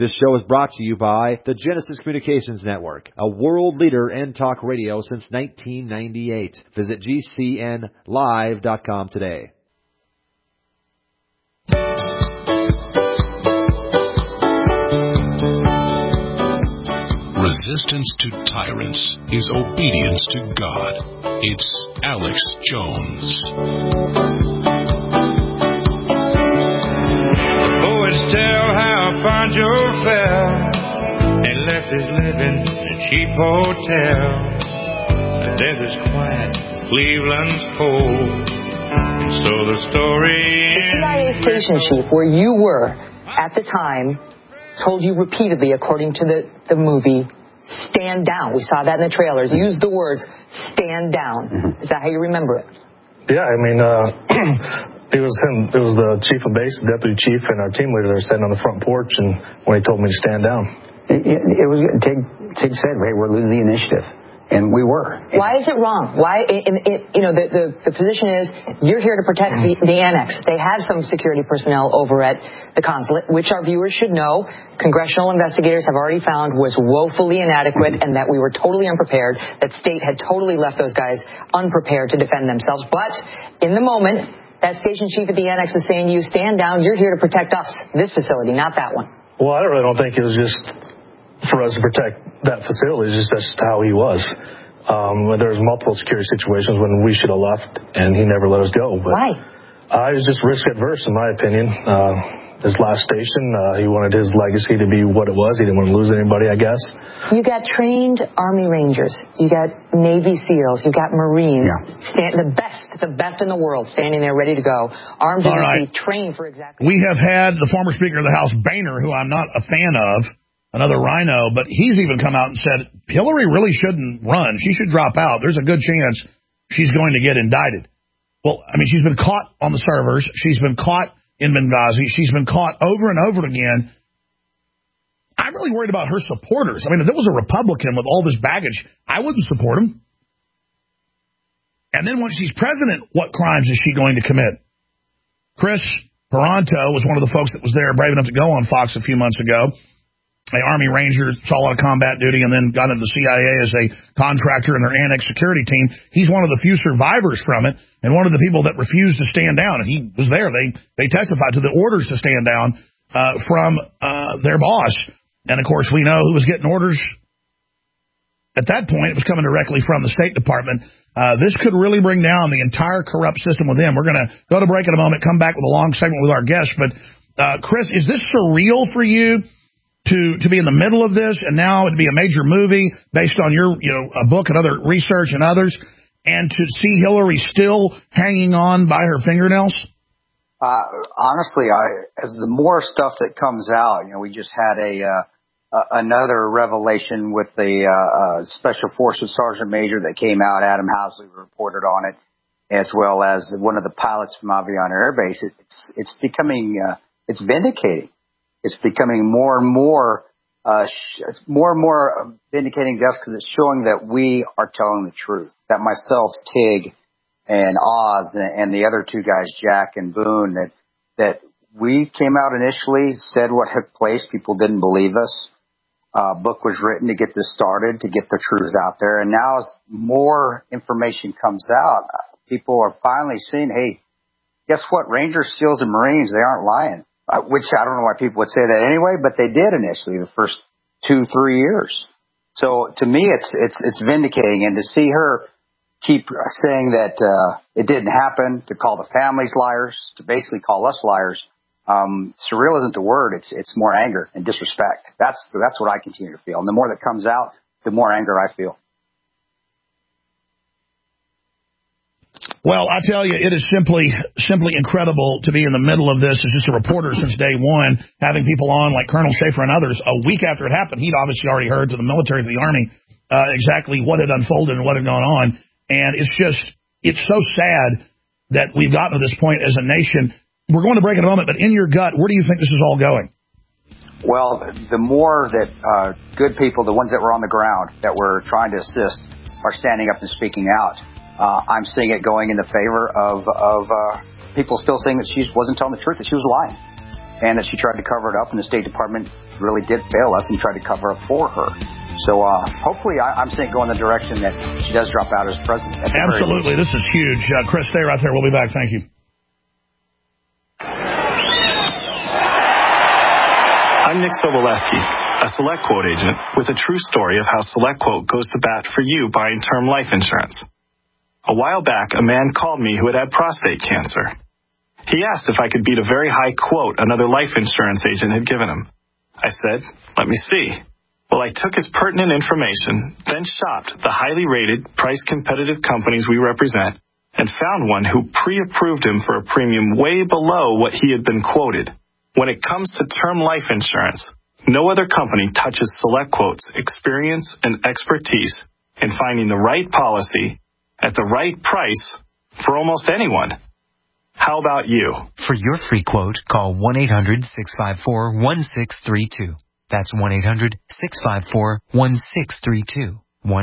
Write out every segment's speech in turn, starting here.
This show is brought to you by the Genesis Communications Network, a world leader in talk radio since 1998. Visit GCNlive.com today. Resistance to tyrants is obedience to God. It's Alex Jones. The poets tell how Pancho fell and left his living in a cheap hotel. The desert's quiet, Cleveland's cold, and so the story ends. The CIA station chief, where you were at the time, told you repeatedly, according to the movie, stand down. We saw that in the trailers. Use the words, stand down. Is that how you remember it? Yeah, I mean, it was him. It was the chief of base, the deputy chief, and our team leader there sitting on the front porch, and when he told me to stand down. It was, Tig said, hey, we're losing the initiative. And we were. Why is it wrong? Why, the position is you're here to protect the annex. They had some security personnel over at the consulate, which our viewers should know congressional investigators have already found was woefully inadequate and that we were totally unprepared, that state had totally left those guys unprepared to defend themselves. But in the moment, that station chief at the annex is saying to you, stand down, you're here to protect us, this facility, not that one. Well, I really don't think it was just for us to protect that facility. It's just that's how he was. There was multiple security situations when we should have left, and he never let us go. But why? He was just risk adverse, in my opinion. His last station, he wanted his legacy to be what it was. He didn't want to lose anybody, I guess. You got trained Army Rangers. You got Navy SEALs. You got Marines. Yeah. The best in the world, standing there ready to go. Armed and trained for exactly. We have had the former Speaker of the House, Boehner, who I'm not a fan of, another rhino, but he's even come out and said Hillary really shouldn't run. She should drop out. There's a good chance she's going to get indicted. Well, I mean, she's been caught on the servers. She's been caught in Benghazi. She's been caught over and over again. I'm really worried about her supporters. I mean, if there was a Republican with all this baggage, I wouldn't support him. And then when she's president, what crimes is she going to commit? Chris Paronto was one of the folks that was there, brave enough to go on Fox a few months ago. An Army Ranger, saw a lot of combat duty, and then got into the CIA as a contractor in their annex security team. He's one of the few survivors from it, and one of the people that refused to stand down. And he was there. They testified to the orders to stand down from their boss. And, of course, we know who was getting orders. At that point, it was coming directly from the State Department. This could really bring down the entire corrupt system with them. We're going to go to break in a moment, come back with a long segment with our guest. But, Chris, is this surreal for you? To be in the middle of this, and now it'd be a major movie based on your, a book and other research and others, and to see Hillary still hanging on by her fingernails? Honestly, as the more stuff that comes out, we just had another revelation with the Special Forces Sergeant Major that came out. Adam Housley reported on it, as well as one of the pilots from Avion Air Base. It's becoming, it's vindicating. It's becoming more and more vindicating to us because it's showing that we are telling the truth. That myself, Tig, and Oz, and the other two guys, Jack and Boone, that we came out initially, said what took place. People didn't believe us. Book was written to get this started, to get the truth out there. And now as more information comes out, people are finally seeing, hey, guess what? Rangers, SEALs, and Marines, they aren't lying. Which I don't know why people would say that anyway, but they did initially the first 2-3 years. So to me, it's vindicating, and to see her keep saying that it didn't happen, to call the families liars, to basically call us liars. Surreal isn't the word; it's more anger and disrespect. That's what I continue to feel, and the more that comes out, the more anger I feel. Well, I tell you, it is simply incredible to be in the middle of this as just a reporter since day one, having people on like Colonel Schaefer and others. A week after it happened, he'd obviously already heard to the military, to the Army, exactly what had unfolded and what had gone on. And it's so sad that we've gotten to this point as a nation. We're going to break in a moment, but in your gut, where do you think this is all going? Well, the more that good people, the ones that were on the ground, that were trying to assist, are standing up and speaking out, I'm seeing it going in the favor of people still saying that she wasn't telling the truth, that she was lying. and that she tried to cover it up, and the State Department really did fail us and tried to cover up for her. So hopefully I'm saying go in the direction that she does drop out as president. Absolutely. This is huge. Chris, stay right there. We'll be back. Thank you. I'm Nick Sobolewski, a SelectQuote agent with a true story of how SelectQuote goes to bat for you buying term life insurance. A while back, a man called me who had prostate cancer. He asked if I could beat a very high quote another life insurance agent had given him. I said, let me see. Well, I took his pertinent information, then shopped the highly rated, price-competitive companies we represent, and found one who pre-approved him for a premium way below what he had been quoted. When it comes to term life insurance, no other company touches SelectQuote's experience and expertise in finding the right policy at the right price for almost anyone. How about you? For your free quote, call 1-800-654-1632. That's 1-800-654-1632.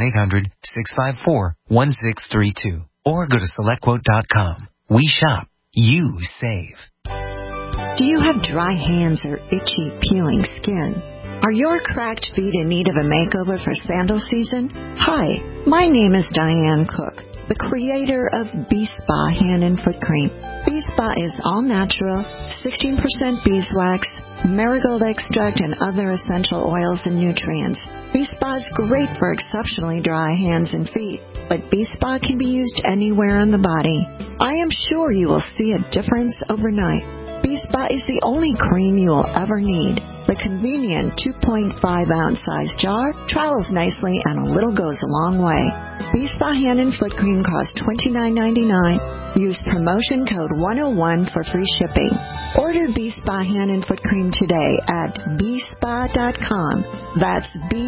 1-800-654-1632. Or go to SelectQuote.com. We shop. You save. Do you have dry hands or itchy, peeling skin? Are your cracked feet in need of a makeover for sandal season? Hi, my name is Diane Cook, the creator of B-Spa Hand and Foot Cream. B-Spa is all natural, 16% beeswax, marigold extract, and other essential oils and nutrients. B-Spa is great for exceptionally dry hands and feet, but B-Spa can be used anywhere on the body. I am sure you will see a difference overnight. B-Spa is the only cream you will ever need. The convenient 2.5-ounce size jar travels nicely and a little goes a long way. B-Spa Hand and Foot Cream costs $29.99. Use promotion code 101 for free shipping. Order B-Spa Hand and Foot Cream today at bspa.com. That's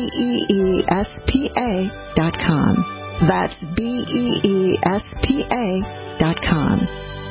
BEESPA.com. That's BEESPA.com.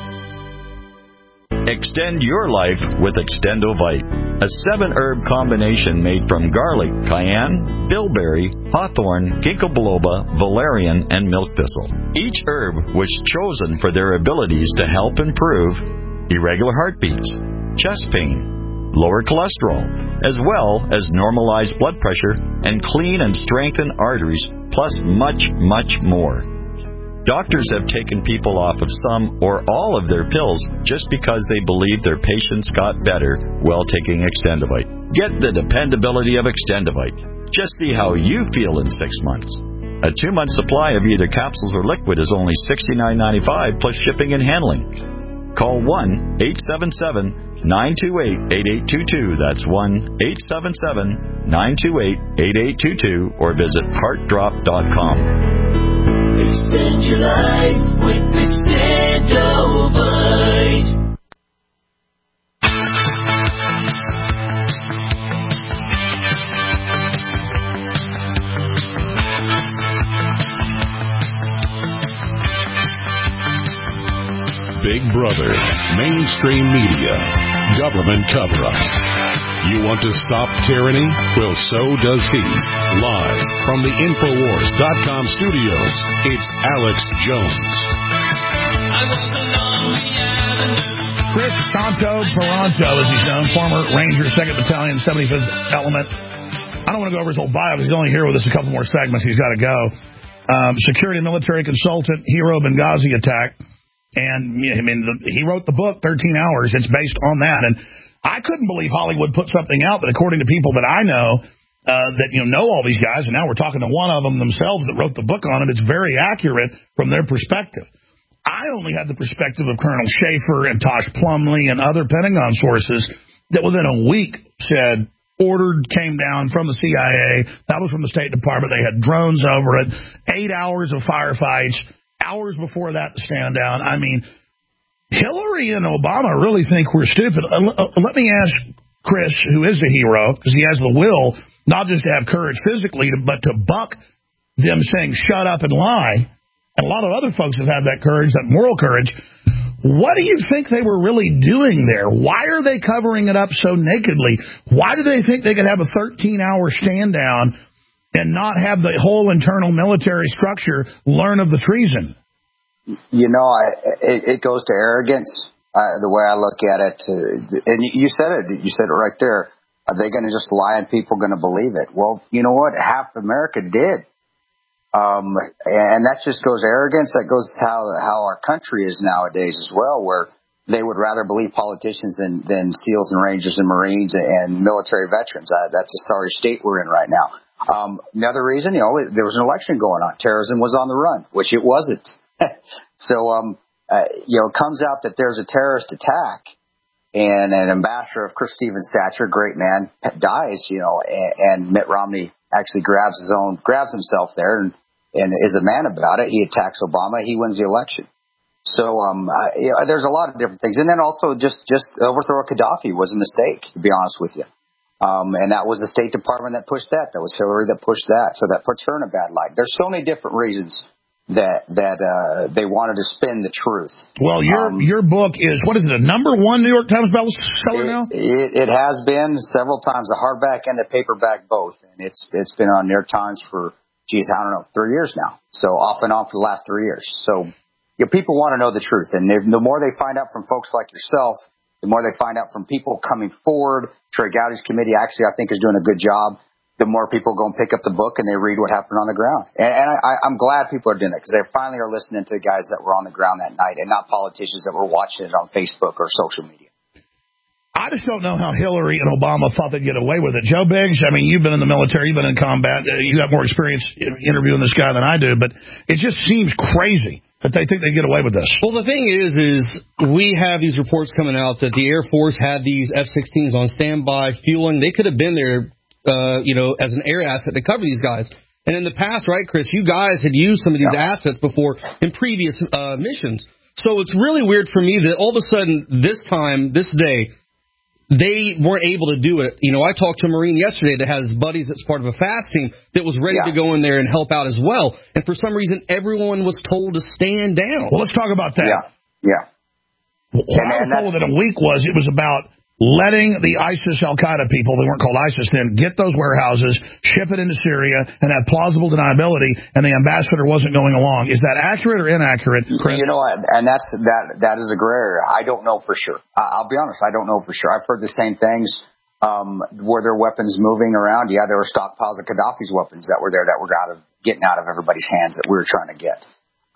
Extend your life with Extendovite, a 7-herb combination made from garlic, cayenne, bilberry, hawthorn, ginkgo biloba, valerian, and milk thistle. Each herb was chosen for their abilities to help improve irregular heartbeats, chest pain, lower cholesterol, as well as normalize blood pressure and clean and strengthen arteries, plus much, much more. Doctors have taken people off of some or all of their pills just because they believe their patients got better while taking Extendovite. Get the dependability of Extendovite. Just see how you feel in 6 months. A 2-month supply of either capsules or liquid is only $69.95 plus shipping and handling. Call 1-877-928-8822. That's 1-877-928-8822 or visit heartdrop.com. Extend your life with Extendovite. Big Brother, mainstream media, government cover-ups. You want to stop tyranny? Well, so does he. Live from the Infowars.com studios, it's Alex Jones. Chris Santo-Paronto, as he's known, former Ranger, 2nd Battalion, 75th Element. I don't want to go over his whole bio because he's only here with us a couple more segments. He's got to go. Security military consultant, hero Benghazi attack. And, I mean, he wrote the book, 13 Hours. It's based on that. And I couldn't believe Hollywood put something out that, according to people that I know, that know all these guys, and now we're talking to one of them themselves that wrote the book on it. It's very accurate from their perspective. I only had the perspective of Colonel Schaefer and Tosh Plumlee and other Pentagon sources that within a week said, ordered, came down from the CIA. That was from the State Department. They had drones over it, 8 hours of firefights, hours before that to stand down. I mean, Hillary and Obama really think we're stupid. Let me ask Chris, who is a hero, because he has the will, not just to have courage physically, but to buck them saying shut up and lie. And a lot of other folks have had that courage, that moral courage. What do you think they were really doing there? Why are they covering it up so nakedly? Why do they think they could have a 13-hour stand down and not have the whole internal military structure learn of the treason? You know, it goes to arrogance. The way I look at it, and you said it right there. Are they going to just lie and people going to believe it? Well, you know what? Half America did. And that just goes arrogance. That goes how our country is nowadays as well, where they would rather believe politicians than SEALs and Rangers and Marines and military veterans. That's a sorry state we're in right now. Another reason, there was an election going on. Terrorism was on the run, which it wasn't. So, it comes out that there's a terrorist attack and an ambassador of Chris Stevens' stature, great man, dies, and Mitt Romney actually grabs himself there and is a man about it. He attacks Obama. He wins the election. So, there's a lot of different things. And then also just overthrow of Gaddafi was a mistake, to be honest with you. And that was the State Department that pushed that. That was Hillary that pushed that. So that puts her in a bad light. There's so many different reasons that they wanted to spin the truth. Well, your book is, what is it, a #1 New York Times bestseller now? It has been several times, a hardback and a paperback both. And it's been on New York Times for, 3 years now. So off and on for the last 3 years. So people want to know the truth. And the more they find out from folks like yourself, the more they find out from people coming forward. Trey Gowdy's committee actually, I think, is doing a good job. The more people go and pick up the book and they read what happened on the ground. And I'm glad people are doing it because they finally are listening to the guys that were on the ground that night and not politicians that were watching it on Facebook or social media. I just don't know how Hillary and Obama thought they'd get away with it. Joe Biggs, I mean, you've been in the military, you've been in combat, you have more experience interviewing this guy than I do, but it just seems crazy that they think they get away with this. Well, the thing is we have these reports coming out that the Air Force had these F-16s on standby, fueling. They could have been there, as an air asset to cover these guys. And in the past, right, Chris, you guys had used some of these assets before in previous missions. So it's really weird for me that all of a sudden, this day, they weren't able to do it. I talked to a Marine yesterday that has buddies that's part of a FAST team that was ready to go in there and help out as well. And for some reason, everyone was told to stand down. Well, let's talk about that. Yeah. What I was told that a week it was about letting the ISIS, Al-Qaeda people, they weren't called ISIS then, get those warehouses, ship it into Syria, and have plausible deniability, and the ambassador wasn't going along. Is that accurate or inaccurate, Chris? You know what, and that is a gray area. I don't know for sure. I'll be honest, I don't know for sure. I've heard the same things. Were there weapons moving around? Yeah, there were stockpiles of Gaddafi's weapons that were there that were getting out of everybody's hands that we were trying to get.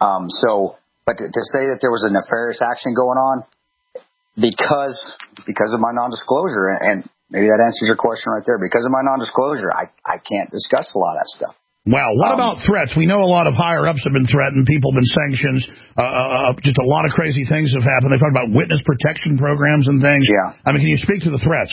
But to say that there was a nefarious action going on, because of my non-disclosure, and maybe that answers your question right there. Because of my non-disclosure, I can't discuss a lot of that stuff. Well, what about threats? We know a lot of higher-ups have been threatened. People have been sanctioned. Just a lot of crazy things have happened. They talk about witness protection programs and things. Yeah. I mean, can you speak to the threats?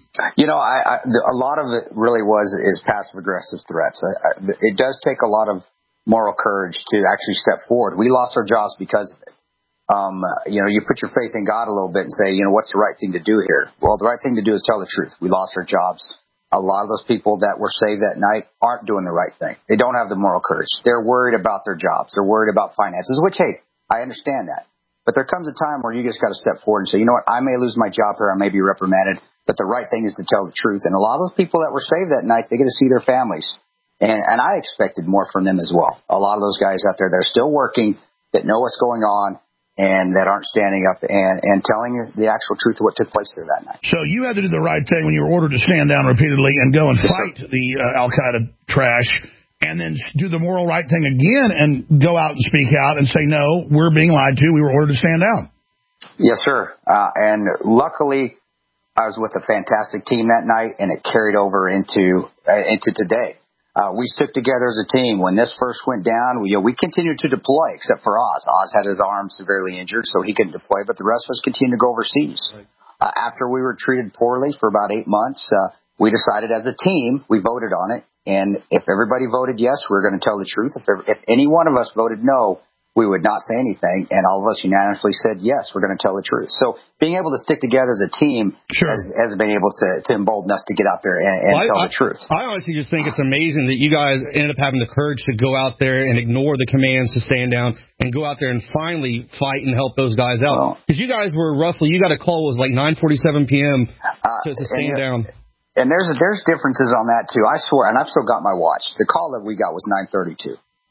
A lot of it really is passive-aggressive threats. It does take a lot of moral courage to actually step forward. We lost our jobs because of it. You put your faith in God a little bit and say, what's the right thing to do here? Well, the right thing to do is tell the truth. We lost our jobs. A lot of those people that were saved that night aren't doing the right thing. They don't have the moral courage. They're worried about their jobs. They're worried about finances, which, hey, I understand that. But there comes a time where you just got to step forward and say, you know what, I may lose my job here. I may be reprimanded, but the right thing is to tell the truth. And a lot of those people that were saved that night, they get to see their families. And I expected more from them as well. A lot of those guys out there that are still working, that know what's going on, and that aren't standing up and telling you the actual truth of what took place there that night. So you had to do the right thing when you were ordered to stand down repeatedly and go and fight the Al-Qaeda trash, and then do the moral right thing again and go out and speak out and say, no, we're being lied to. We were ordered to stand down. Yes, sir. And luckily, I was with a fantastic team that night, and it carried over into today. We stuck together as a team. When this first went down, we continued to deploy, except for Oz. Oz had his arm severely injured, so he couldn't deploy, but the rest of us continued to go overseas. Right. After we were treated poorly for about 8 months, we decided as a team, we voted on it, and if everybody voted yes, we were going to tell the truth. If any one of us voted no, we would not say anything, and all of us unanimously said, yes, we're going to tell the truth. So being able to stick together as a team has been able to embolden us to get out there and tell the truth. I honestly just think it's amazing that you guys ended up having the courage to go out there and ignore the commands to stand down and go out there and finally fight and help those guys out. Because you guys were you got a call, it was like 9:47 p.m. to stand down. And there's differences on that, too. I swear, and I've still got my watch. The call that we got was 9:32.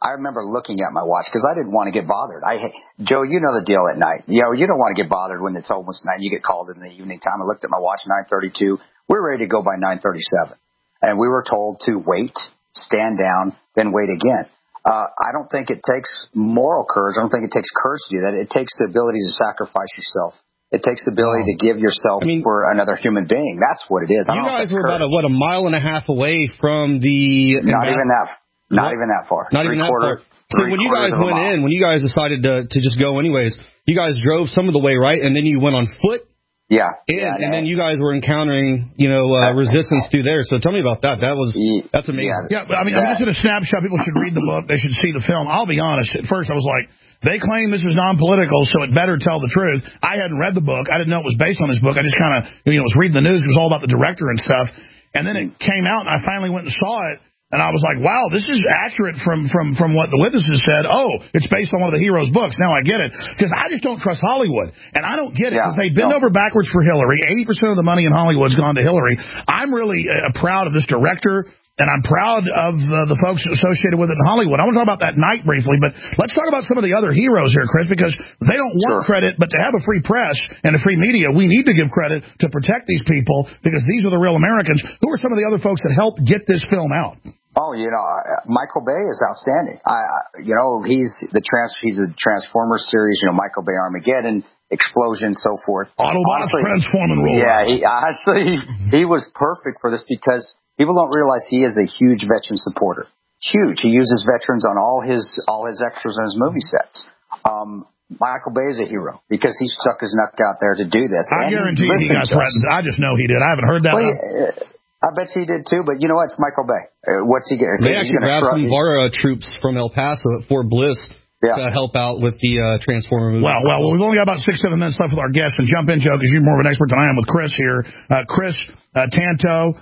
I remember looking at my watch because I didn't want to get bothered. Joe, you know the deal at night. You don't want to get bothered when it's almost night. You get called in the evening time. I looked at my watch, 9:32. We're ready to go by 9:37. And we were told to wait, stand down, then wait again. I don't think it takes moral courage. I don't think it takes courage to do that. It takes the ability to sacrifice yourself. It takes the ability to give yourself for another human being. That's what it is. You guys were about a mile and a half away from the... Not even that far. Not even that far. So when you guys went in, when you guys decided to just go anyways, you guys drove some of the way, right? And then you went on foot? Yeah. And then you guys were encountering, resistance through there. So tell me about that. That's amazing. Yeah, I mean, just in a snapshot, people should read the book. They should see the film. I'll be honest. At first, I was like, they claim this is non-political, so it better tell the truth. I hadn't read the book. I didn't know it was based on this book. I just kind of, was reading the news. It was all about the director and stuff. And then it came out, and I finally went and saw it. And I was like, wow, this is accurate from what the witnesses said. Oh, it's based on one of the hero's books. Now I get it. Because I just don't trust Hollywood. And I don't get it because they bend over backwards for Hillary. 80% of the money in Hollywood's gone to Hillary. I'm really proud of this director. And I'm proud of the folks associated with it in Hollywood. I want to talk about that night briefly, but let's talk about some of the other heroes here, Chris, because they don't want credit, but to have a free press and a free media, we need to give credit to protect these people because these are the real Americans. Who are some of the other folks that helped get this film out? Oh, Michael Bay is outstanding. He's a Transformers series, Michael Bay Armageddon, Explosion, so forth. Autobots transforming rule. Yeah, he was perfect for this because people don't realize he is a huge veteran supporter. Huge. He uses veterans on all his extras on his movie sets. Michael Bay is a hero because he stuck his neck out there to do this. I guarantee he got threatened. I just know he did. I haven't heard that. I bet you he did too, but you know what? It's Michael Bay. What's he getting? They actually grabbed some VARA troops from El Paso at Fort Bliss to help out with the Transformer movie. Well, we've only got about 6-7 minutes left with our guests, and jump in, Joe, because you're more of an expert than I am with Chris here. Chris Tanto,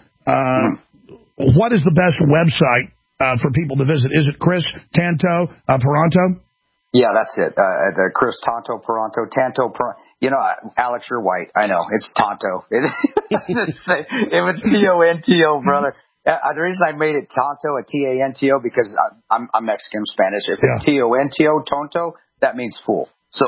what is the best website for people to visit? Is it Chris Tanto Paronto? Yeah, that's it. The Chris Tanto Paronto. Alex, you're white. I know. It's Tonto. It was T-O-N-T-O, brother. The reason I made it Tonto, a T-A-N-T-O, because I'm Mexican, Spanish. If it's T-O-N-T-O, Tonto, that means fool. So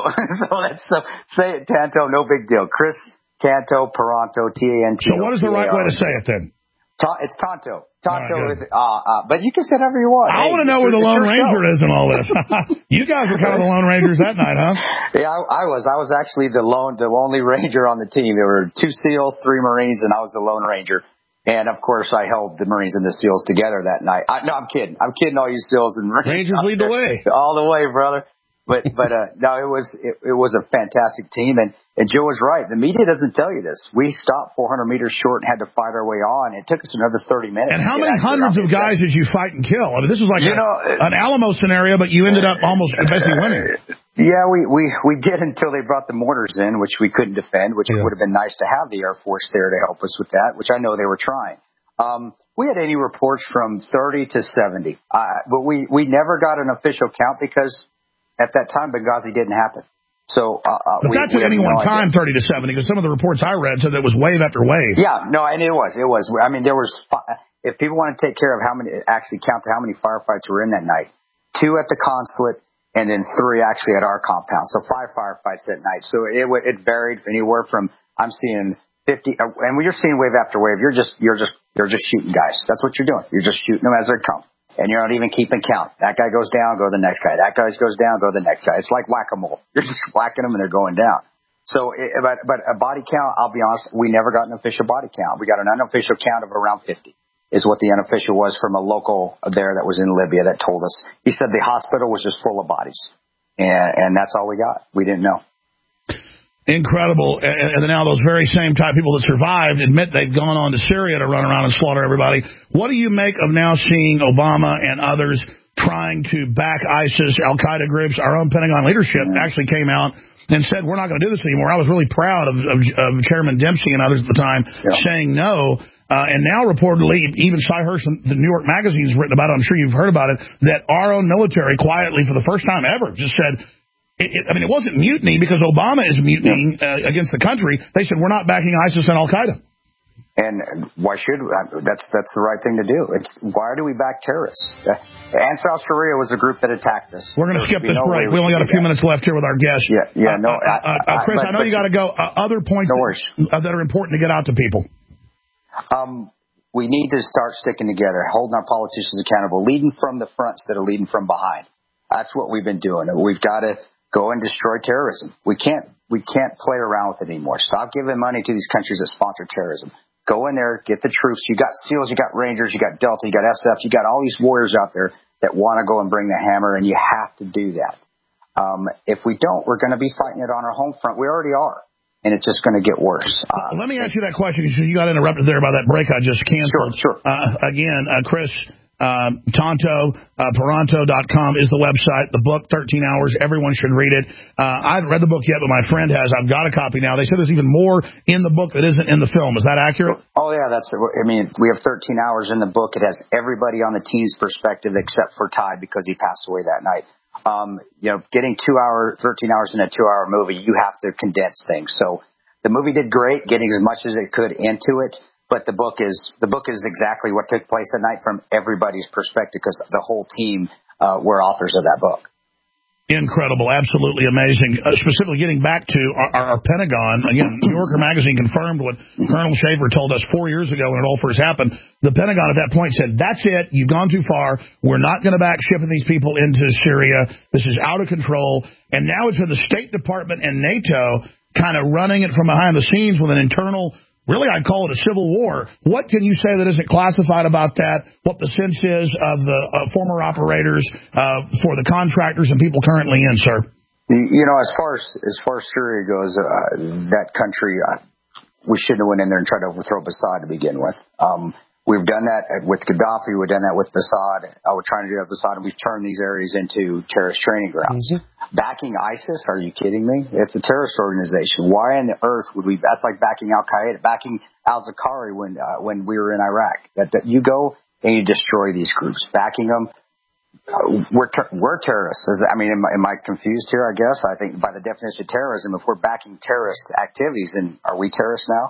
say it, Tanto, no big deal. Chris Tanto Paronto, T-A-N-T-O. So what is the right way to say it then? It's Tonto. But you can say whatever you want. I want to know where the Lone Ranger is in all this. You guys were kind of the Lone Rangers that night, huh? Yeah, I was. I was actually the only Ranger on the team. There were 2 SEALs, 3 Marines, and I was the Lone Ranger. And of course, I held the Marines and the SEALs together that night. No, I'm kidding. I'm kidding all you SEALs and Marines. Rangers lead the way. All the way, brother. But no, it was a fantastic team, and Joe was right. The media doesn't tell you this. We stopped 400 meters short and had to fight our way on. It took us another 30 minutes. And how many hundreds of guys did you fight and kill? I mean, this was like an Alamo scenario, but you ended up almost basically winning. Yeah, we did until they brought the mortars in, which we couldn't defend, which would have been nice to have the Air Force there to help us with that, which I know they were trying. We had any reports from 30 to 70, but we never got an official count because at that time, Benghazi didn't happen. So, but that's at any one time, 30 to 70, because some of the reports I read said that was wave after wave. Yeah, no, and it was. I mean, there was, if people want to take care of actually count how many firefights were in that night, 2 at the consulate and then 3 actually at our compound. So 5 firefights that night. So it varied anywhere from, I'm seeing 50, and when you're seeing wave after wave, you're just shooting guys. That's what you're doing. You're just shooting them as they come. And you're not even keeping count. That guy goes down, go to the next guy. That guy goes down, go to the next guy. It's like whack-a-mole. You're just whacking them and they're going down. So, but a body count, I'll be honest, we never got an official body count. We got an unofficial count of around 50 is what the unofficial was from a local there that was in Libya that told us. He said the hospital was just full of bodies. And that's all we got. We didn't know. Incredible. And now those very same type people that survived admit they've gone on to Syria to run around and slaughter everybody. What do you make of now seeing Obama and others trying to back ISIS, Al-Qaeda groups? Our own Pentagon leadership actually came out and said, we're not going to do this anymore. I was really proud of Chairman Dempsey and others at the time saying no. And now reportedly, even Cy Hirsch, the New York Magazine has written about it, I'm sure you've heard about it, that our own military quietly for the first time ever just said, it wasn't mutiny because Obama is mutinying against the country. They said, we're not backing ISIS and Al-Qaeda. And why should we? That's the right thing to do. Why do we back terrorists? Ansar al-Sharia was a group that attacked us. We're going to skip this break. We only got a few minutes left here with our guest. Yeah. Chris, I know you got to go. Other points that are important to get out to people. We need to start sticking together, holding our politicians accountable, leading from the front instead of leading from behind. That's what we've been doing. We've got to go and destroy terrorism. We can't play around with it anymore. Stop giving money to these countries that sponsor terrorism. Go in there, get the troops. You got SEALs, you got Rangers, you got Delta, you got SF, you got all these warriors out there that want to go and bring the hammer, and you have to do that. If we don't, we're going to be fighting it on our home front. We already are, and it's just going to get worse. Let me ask you that question, because you got interrupted there by that break I just canceled. Sure. Again, Chris, Tonto, Paronto.com is the website. The book, 13 Hours. Everyone should read it. I haven't read the book yet, but my friend has. I've got a copy now. They said there's even more in the book that isn't in the film. Is that accurate? Oh, yeah. We have 13 hours in the book. It has everybody on the team's perspective except for Ty, because he passed away that night. Getting 13 hours in a 2-hour movie, you have to condense things. So the movie did great, getting as much as it could into it. But the book is exactly what took place that night from everybody's perspective, because the whole team were authors of that book. Incredible. Absolutely amazing. Specifically getting back to our Pentagon, again, New Yorker Magazine confirmed what Colonel Shaver told us 4 years ago when it all first happened. The Pentagon at that point said, that's it. You've gone too far. We're not going to back shipping these people into Syria. This is out of control. And now it's been the State Department and NATO kind of running it from behind the scenes with an internal, really, I'd call it a civil war. What can you say that isn't classified about that? What the sense is of the former operators, for the contractors and people currently in, sir? As far as Syria goes, that country, we shouldn't have went in there and tried to overthrow Assad to begin with. We've done that with Gaddafi. We've done that with Assad. We're trying to do that with Assad, and we've turned these areas into terrorist training grounds. Mm-hmm. Backing ISIS? Are you kidding me? It's a terrorist organization. Why on the earth would we? That's like backing Al Qaeda, backing al-Zakari when we were in Iraq. That you go and you destroy these groups, backing them. We're terrorists. Am I confused here? I guess I think by the definition of terrorism, if we're backing terrorist activities, then are we terrorists now?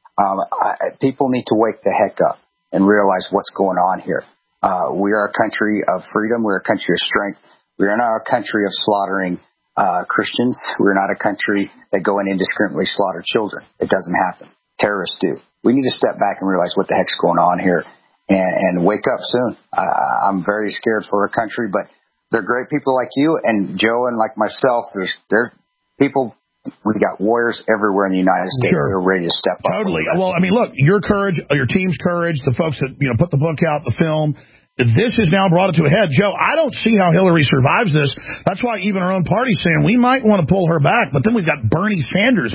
People need to wake the heck up and realize what's going on here. We are a country of freedom. We're a country of strength. We are not a country of slaughtering Christians. We're not a country that go and indiscriminately slaughter children. It doesn't happen. Terrorists do. We need to step back and realize what the heck's going on here and wake up soon. I'm very scared for our country, but they're great people like you and Joe and like myself. There's people. We got warriors everywhere in the United States that are ready to step up. Totally. Well, look, your courage, your team's courage, the folks that put the book out, the film, this has now brought it to a head. Joe, I don't see how Hillary survives this. That's why even our own party's saying we might want to pull her back. But then we've got Bernie Sanders.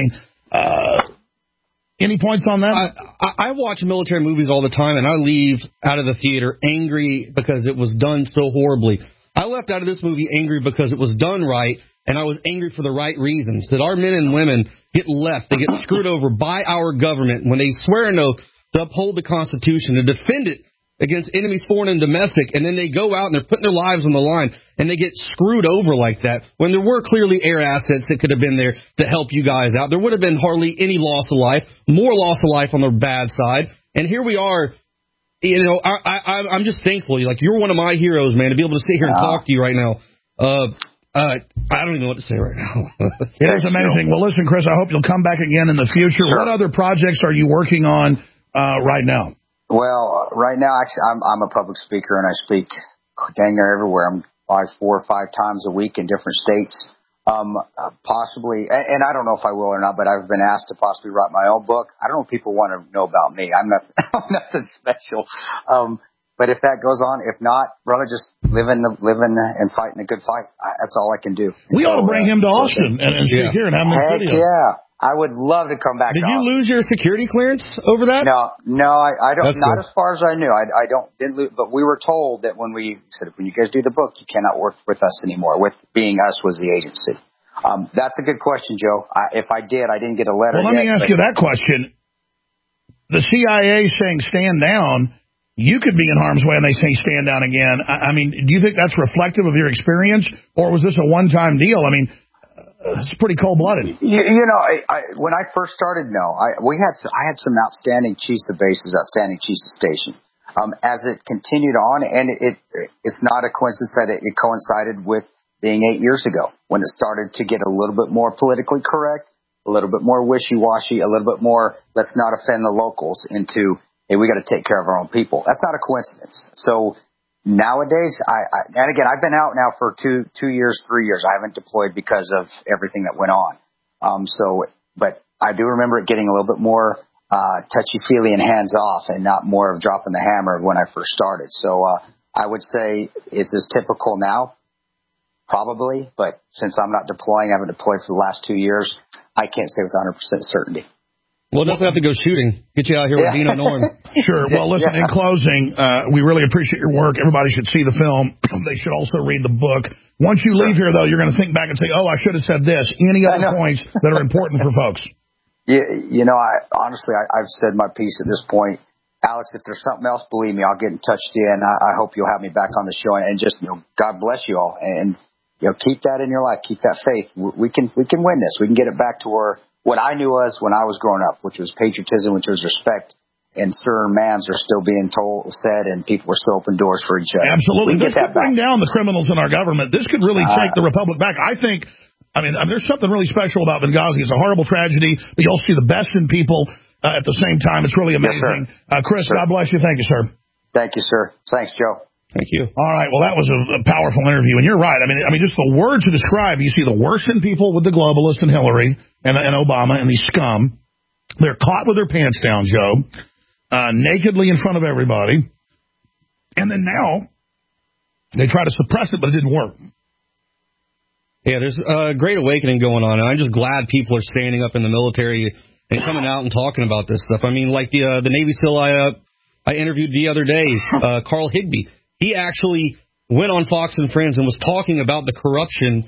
Any points on that? I watch military movies all the time, and I leave out of the theater angry because it was done so horribly. I left out of this movie angry because it was done right. And I was angry for the right reasons, that our men and women get left, they get screwed over by our government when they swear an oath to uphold the Constitution, to defend it against enemies foreign and domestic, and then they go out and they're putting their lives on the line, and they get screwed over like that, when there were clearly air assets that could have been there to help you guys out. There would have been hardly any loss of life, more loss of life on the bad side, and here we are. I'm just thankful. You're one of my heroes, man, to be able to sit here and talk to you right now. I don't even know what to say right now. It is amazing. Well, listen, Chris, I hope you'll come back again in the future. Sure. What other projects are you working on right now? Well, right now, actually, I'm a public speaker, and I speak dang near everywhere. I'm 4 or 5 times a week in different states. Possibly, and I don't know if I will or not, but I've been asked to possibly write my own book. I don't know if people want to know about me. I'm nothing special. But if that goes on, if not, brother, just living and fighting a good fight. That's all I can do. We ought to bring him to Austin and speak here and have him in video. Yeah. I would love to come back. Did you lose your security clearance over that? No, I don't. That's not good. As far as I knew. I didn't lose, but we were told that when you guys do the book, you cannot work with us anymore. With being us was the agency. That's a good question, Joe. If I did, I didn't get a letter. Well, let me ask you that question. The CIA saying stand down. You could be in harm's way and they say stand down again. Do you think that's reflective of your experience, or was this a one-time deal? it's pretty cold-blooded. You know, when I first started, I had some outstanding chiefs of bases, outstanding chiefs of station. As it continued on, and it's not a coincidence that it coincided with being 8 years ago when it started to get a little bit more politically correct, a little bit more wishy-washy, a little bit more let's not offend the locals into, hey, we got to take care of our own people. That's not a coincidence. So nowadays, and again, I've been out now for 2 years, 3 years. I haven't deployed because of everything that went on. But I do remember it getting a little bit more touchy-feely and hands-off and not more of dropping the hammer when I first started. So I would say, is this typical now? Probably, but since I'm not deploying, I haven't deployed for the last 2 years, I can't say with 100% certainty. We'll definitely have to go shooting. Get you out here with Dino Norm. Sure. Well, listen, in closing, we really appreciate your work. Everybody should see the film. They should also read the book. Once you leave here, though, you're going to think back and say, oh, I should have said this. Any other points that are important for folks? You know, I've said my piece at this point. Alex, if there's something else, believe me, I'll get in touch with you, and I hope you'll have me back on the show. And just, God bless you all, and keep that in your life, keep that faith. We can win this. We can get it back to what I knew was when I was growing up, which was patriotism, which was respect, and certain mans are still being said, and people are still open doors for each other. Absolutely. This could bring down the criminals in our government. This could really take the republic back. I mean, there's something really special about Benghazi. It's a horrible tragedy, but you'll see the best in people at the same time. It's really amazing. Yes, Chris, God bless you. Thank you, sir. Thank you, sir. Thanks, Joe. Thank you. All right. Well, that was a powerful interview, and you're right. I mean, just the words to describe. You see the worst in people with the globalists and Hillary and Obama and these scum. They're caught with their pants down, Joe, nakedly in front of everybody, and then now they try to suppress it, but it didn't work. Yeah, there's a great awakening going on, and I'm just glad people are standing up in the military and coming out and talking about this stuff. I mean, like the Navy SEAL I interviewed the other day, Carl Higbee. He actually went on Fox and Friends and was talking about the corruption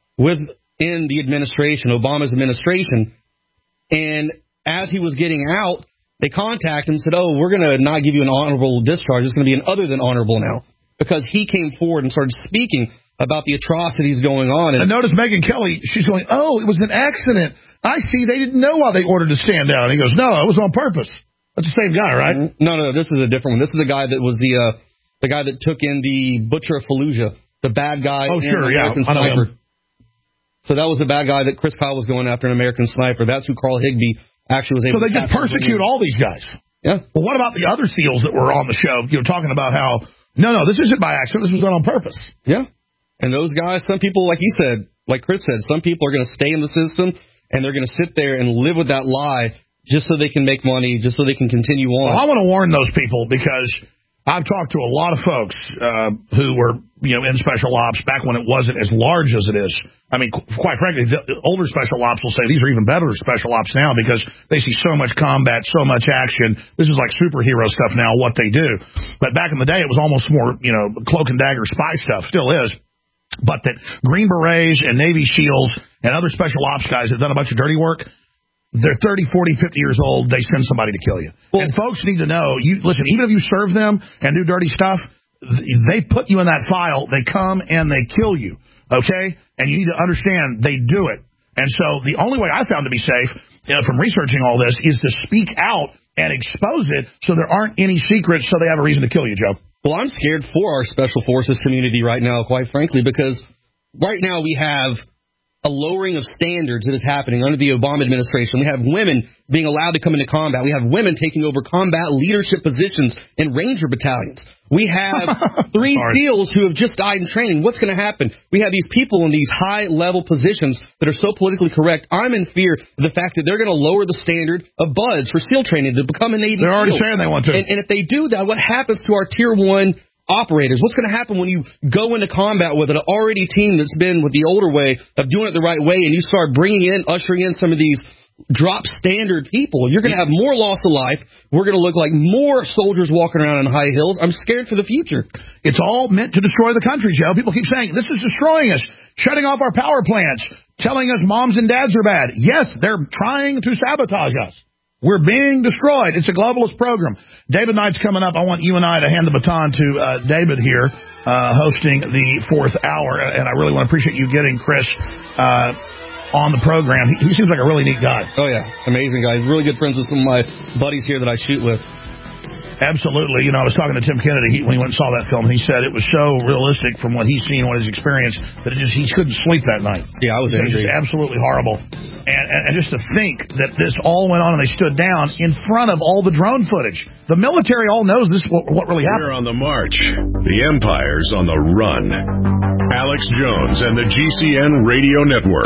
within the administration, Obama's administration. And as he was getting out, they contacted him and said, oh, we're going to not give you an honorable discharge. It's going to be an other than honorable now. Because he came forward and started speaking about the atrocities going on. And notice Megyn Kelly, she's going, oh, it was an accident. I see they didn't know why they ordered to stand down. He goes, no, it was on purpose. That's the same guy, right? No, this is a different one. This is the guy that was the guy that took in the Butcher of Fallujah, the bad guy. Oh, sure, American Sniper. So that was the bad guy that Chris Kyle was going after, an American Sniper. That's who Carl Higbee actually was able to. So they just persecute all these guys. Yeah. Well, what about the other SEALs that were on the show? Talking about how no, this isn't by accident. This was done on purpose. Yeah. And those guys, some people, like you said, like Chris said, some people are going to stay in the system and they're going to sit there and live with that lie just so they can make money, just so they can continue on. Well, I want to warn those people because I've talked to a lot of folks who were, in special ops back when it wasn't as large as it is. I mean, quite frankly, the older special ops will say these are even better special ops now because they see so much combat, so much action. This is like superhero stuff now, what they do. But back in the day, it was almost more, cloak and dagger spy stuff, still is. But that Green Berets and Navy SEALs and other special ops guys have done a bunch of dirty work. They're 30, 40, 50 years old. They send somebody to kill you. Well, and folks need to know, listen, even if you serve them and do dirty stuff, they put you in that file. They come and they kill you, okay? And you need to understand they do it. And so the only way I found to be safe from researching all this is to speak out and expose it so there aren't any secrets so they have a reason to kill you, Joe. Well, I'm scared for our Special Forces community right now, quite frankly, because right now we have a lowering of standards that is happening under the Obama administration. We have women being allowed to come into combat. We have women taking over combat leadership positions in Ranger battalions. We have 3 SEALs who have just died in training. What's going to happen? We have these people in these high-level positions that are so politically correct. I'm in fear of the fact that they're going to lower the standard of buds for SEAL training to become a Navy SEAL. They're already saying they want to. And if they do that, what happens to our Tier 1 operators? What's going to happen when you go into combat with an already team that's been with the older way of doing it the right way and you start ushering in some of these drop standard people? You're going to have more loss of life. We're going to look like more soldiers walking around on high hills. I'm scared for the future. It's all meant to destroy the country, Joe. People keep saying, this is destroying us, shutting off our power plants, telling us moms and dads are bad. Yes, they're trying to sabotage us. We're being destroyed. It's a globalist program. David Knight's coming up. I want you and I to hand the baton to David here, hosting the 4th hour. And I really want to appreciate you getting Chris on the program. He seems like a really neat guy. Oh, yeah. Amazing guy. He's really good friends with some of my buddies here that I shoot with. Absolutely. I was talking to Tim Kennedy when he went and saw that film. He said it was so realistic from what he's seen, what his experience, that he couldn't sleep that night. Yeah, I was angry. It was absolutely horrible. And just to think that this all went on and they stood down in front of all the drone footage. The military all knows this what really happened. We're on the march. The empire's on the run. Alex Jones and the GCN Radio Network.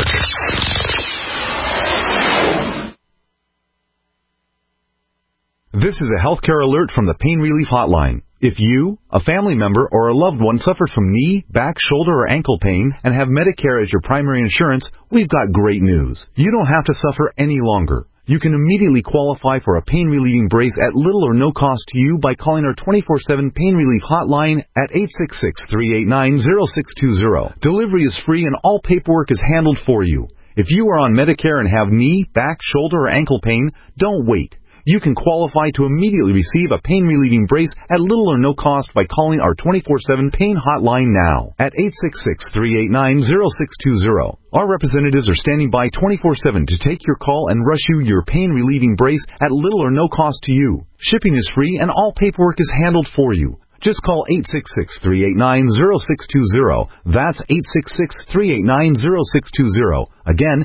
This is a healthcare alert from the Pain Relief Hotline. If you, a family member, or a loved one suffers from knee, back, shoulder, or ankle pain and have Medicare as your primary insurance, we've got great news. You don't have to suffer any longer. You can immediately qualify for a pain-relieving brace at little or no cost to you by calling our 24/7 Pain Relief Hotline at 866-389-0620. Delivery is free and all paperwork is handled for you. If you are on Medicare and have knee, back, shoulder, or ankle pain, don't wait. You can qualify to immediately receive a pain-relieving brace at little or no cost by calling our 24/7 Pain Hotline now at 866-389-0620. Our representatives are standing by 24/7 to take your call and rush you your pain-relieving brace at little or no cost to you. Shipping is free and all paperwork is handled for you. Just call 866-389-0620. That's 866-389-0620. Again,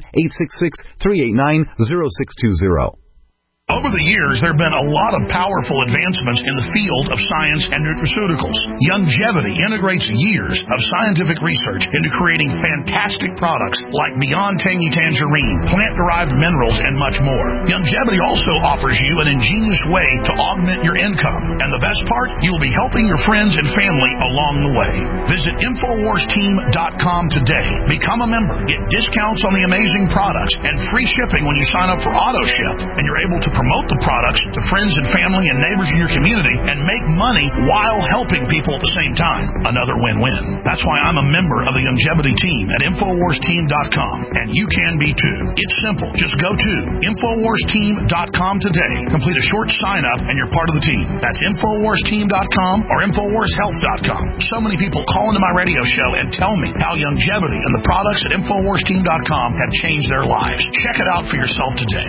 866-389-0620. Over the years, there have been a lot of powerful advancements in the field of science and nutraceuticals. Youngevity integrates years of scientific research into creating fantastic products like Beyond Tangy Tangerine, plant-derived minerals, and much more. Youngevity also offers you an ingenious way to augment your income. And the best part, you will be helping your friends and family along the way. Visit InfoWarsTeam.com today. Become a member, get discounts on the amazing products, and free shipping when you sign up for AutoShip. And you're able to promote the products to friends and family and neighbors in your community and make money while helping people at the same time. Another win-win. That's why I'm a member of the Youngevity team at InfoWarsTeam.com, and you can be too. It's simple. Just go to InfoWarsTeam.com today. Complete a short sign-up, and you're part of the team. That's InfoWarsTeam.com or InfoWarsHealth.com. So many people call into my radio show and tell me how Youngevity and the products at InfoWarsTeam.com have changed their lives. Check it out for yourself today.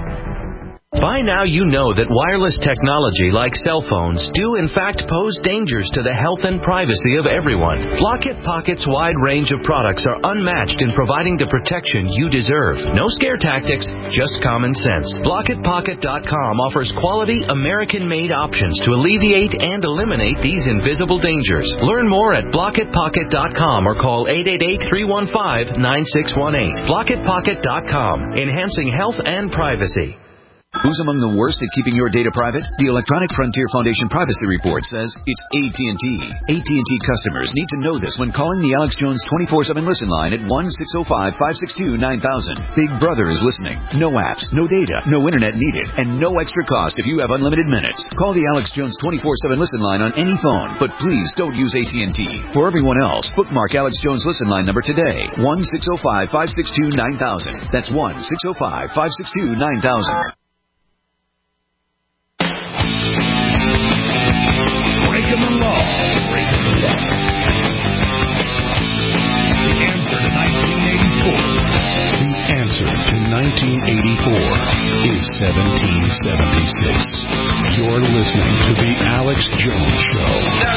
By now you know that wireless technology like cell phones do in fact pose dangers to the health and privacy of everyone. Blockit Pocket's wide range of products are unmatched in providing the protection you deserve. No scare tactics, just common sense. BlockitPocket.com offers quality American-made options to alleviate and eliminate these invisible dangers. Learn more at BlockitPocket.com or call 888-315-9618. BlockitPocket.com, enhancing health and privacy. Who's among the worst at keeping your data private? The Electronic Frontier Foundation Privacy Report says it's AT&T. AT&T customers need to know this when calling the Alex Jones 24/7 listen line at 1-605-562-9000. Big Brother is listening. No apps, no data, no internet needed, and no extra cost if you have unlimited minutes. Call the Alex Jones 24/7 listen line on any phone, but please don't use AT&T. For everyone else, bookmark Alex Jones listen line number today. 1-605-562-9000. That's 1-605-562-9000. Breaking the law. Breaking the law. The answer to 1984 is 1776. You're listening to The Alex Jones Show.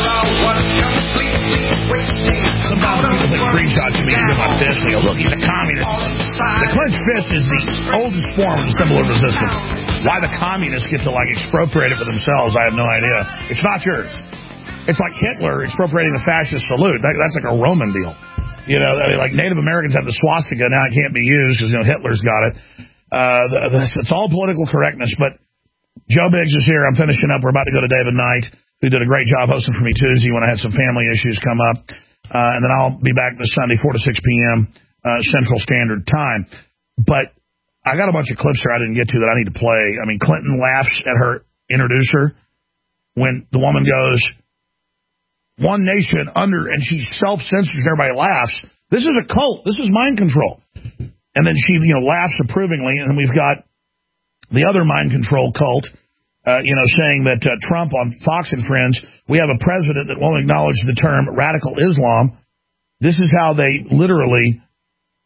Sometimes people take screenshots of me and give my fist and they go, look, he's a communist. The clenched fist is the oldest form of the symbol of resistance. Why the communists get to, expropriate it for themselves, I have no idea. It's not yours. It's like Hitler expropriating the fascist salute. That's like a Roman deal. Native Americans have the swastika. Now it can't be used because, Hitler's got it. It's all political correctness. But Joe Biggs is here. I'm finishing up. We're about to go to David Knight, who did a great job hosting for me Tuesday when I had some family issues come up. And then I'll be back this Sunday, 4 to 6 p.m. Central Standard Time. But I got a bunch of clips here I didn't get to that I need to play. I mean, Clinton laughs at her introducer when the woman goes, one nation under, and she self-censors and everybody laughs. This is a cult. This is mind control. And then she, laughs approvingly. And then we've got the other mind control cult, saying that Trump on Fox and Friends, we have a president that won't acknowledge the term radical Islam. This is how they literally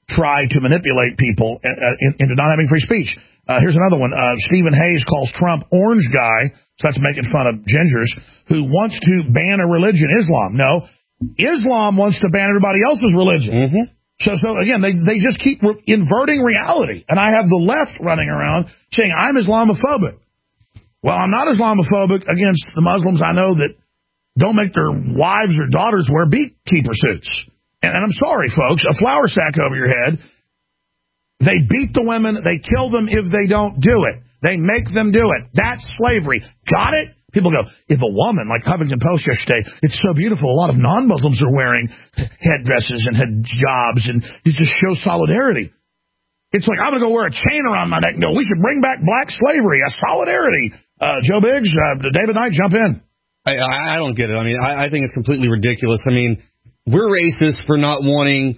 try to manipulate people into not having free speech. Here's another one. Stephen Hayes calls Trump orange guy, so that's making fun of gingers, who wants to ban a religion, Islam. No, Islam wants to ban everybody else's religion. Mm-hmm. So again, they just keep inverting reality. And I have the left running around saying, I'm Islamophobic. Well, I'm not Islamophobic against the Muslims I know that don't make their wives or daughters wear beekeeper suits. And I'm sorry, folks, a flour sack over your head. They beat the women. They kill them if they don't do it. They make them do it. That's slavery. Got it? People go, if a woman, like Huffington Post yesterday, it's so beautiful. A lot of non-Muslims are wearing headdresses and hijabs, and it just shows solidarity. It's like, I'm going to go wear a chain around my neck and go, we should bring back black slavery, a solidarity. Joe Biggs, David Knight, jump in. I don't get it. I mean, I think it's completely ridiculous. I mean, we're racist for not wanting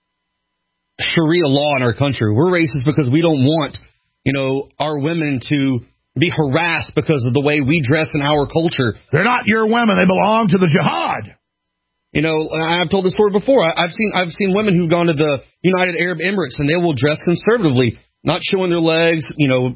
Sharia law in our country. We're racist because we don't want, our women to be harassed because of the way we dress in our culture. They're not your women. They belong to the jihad. I've told this story before. I've seen women who've gone to the United Arab Emirates and they will dress conservatively, not showing their legs,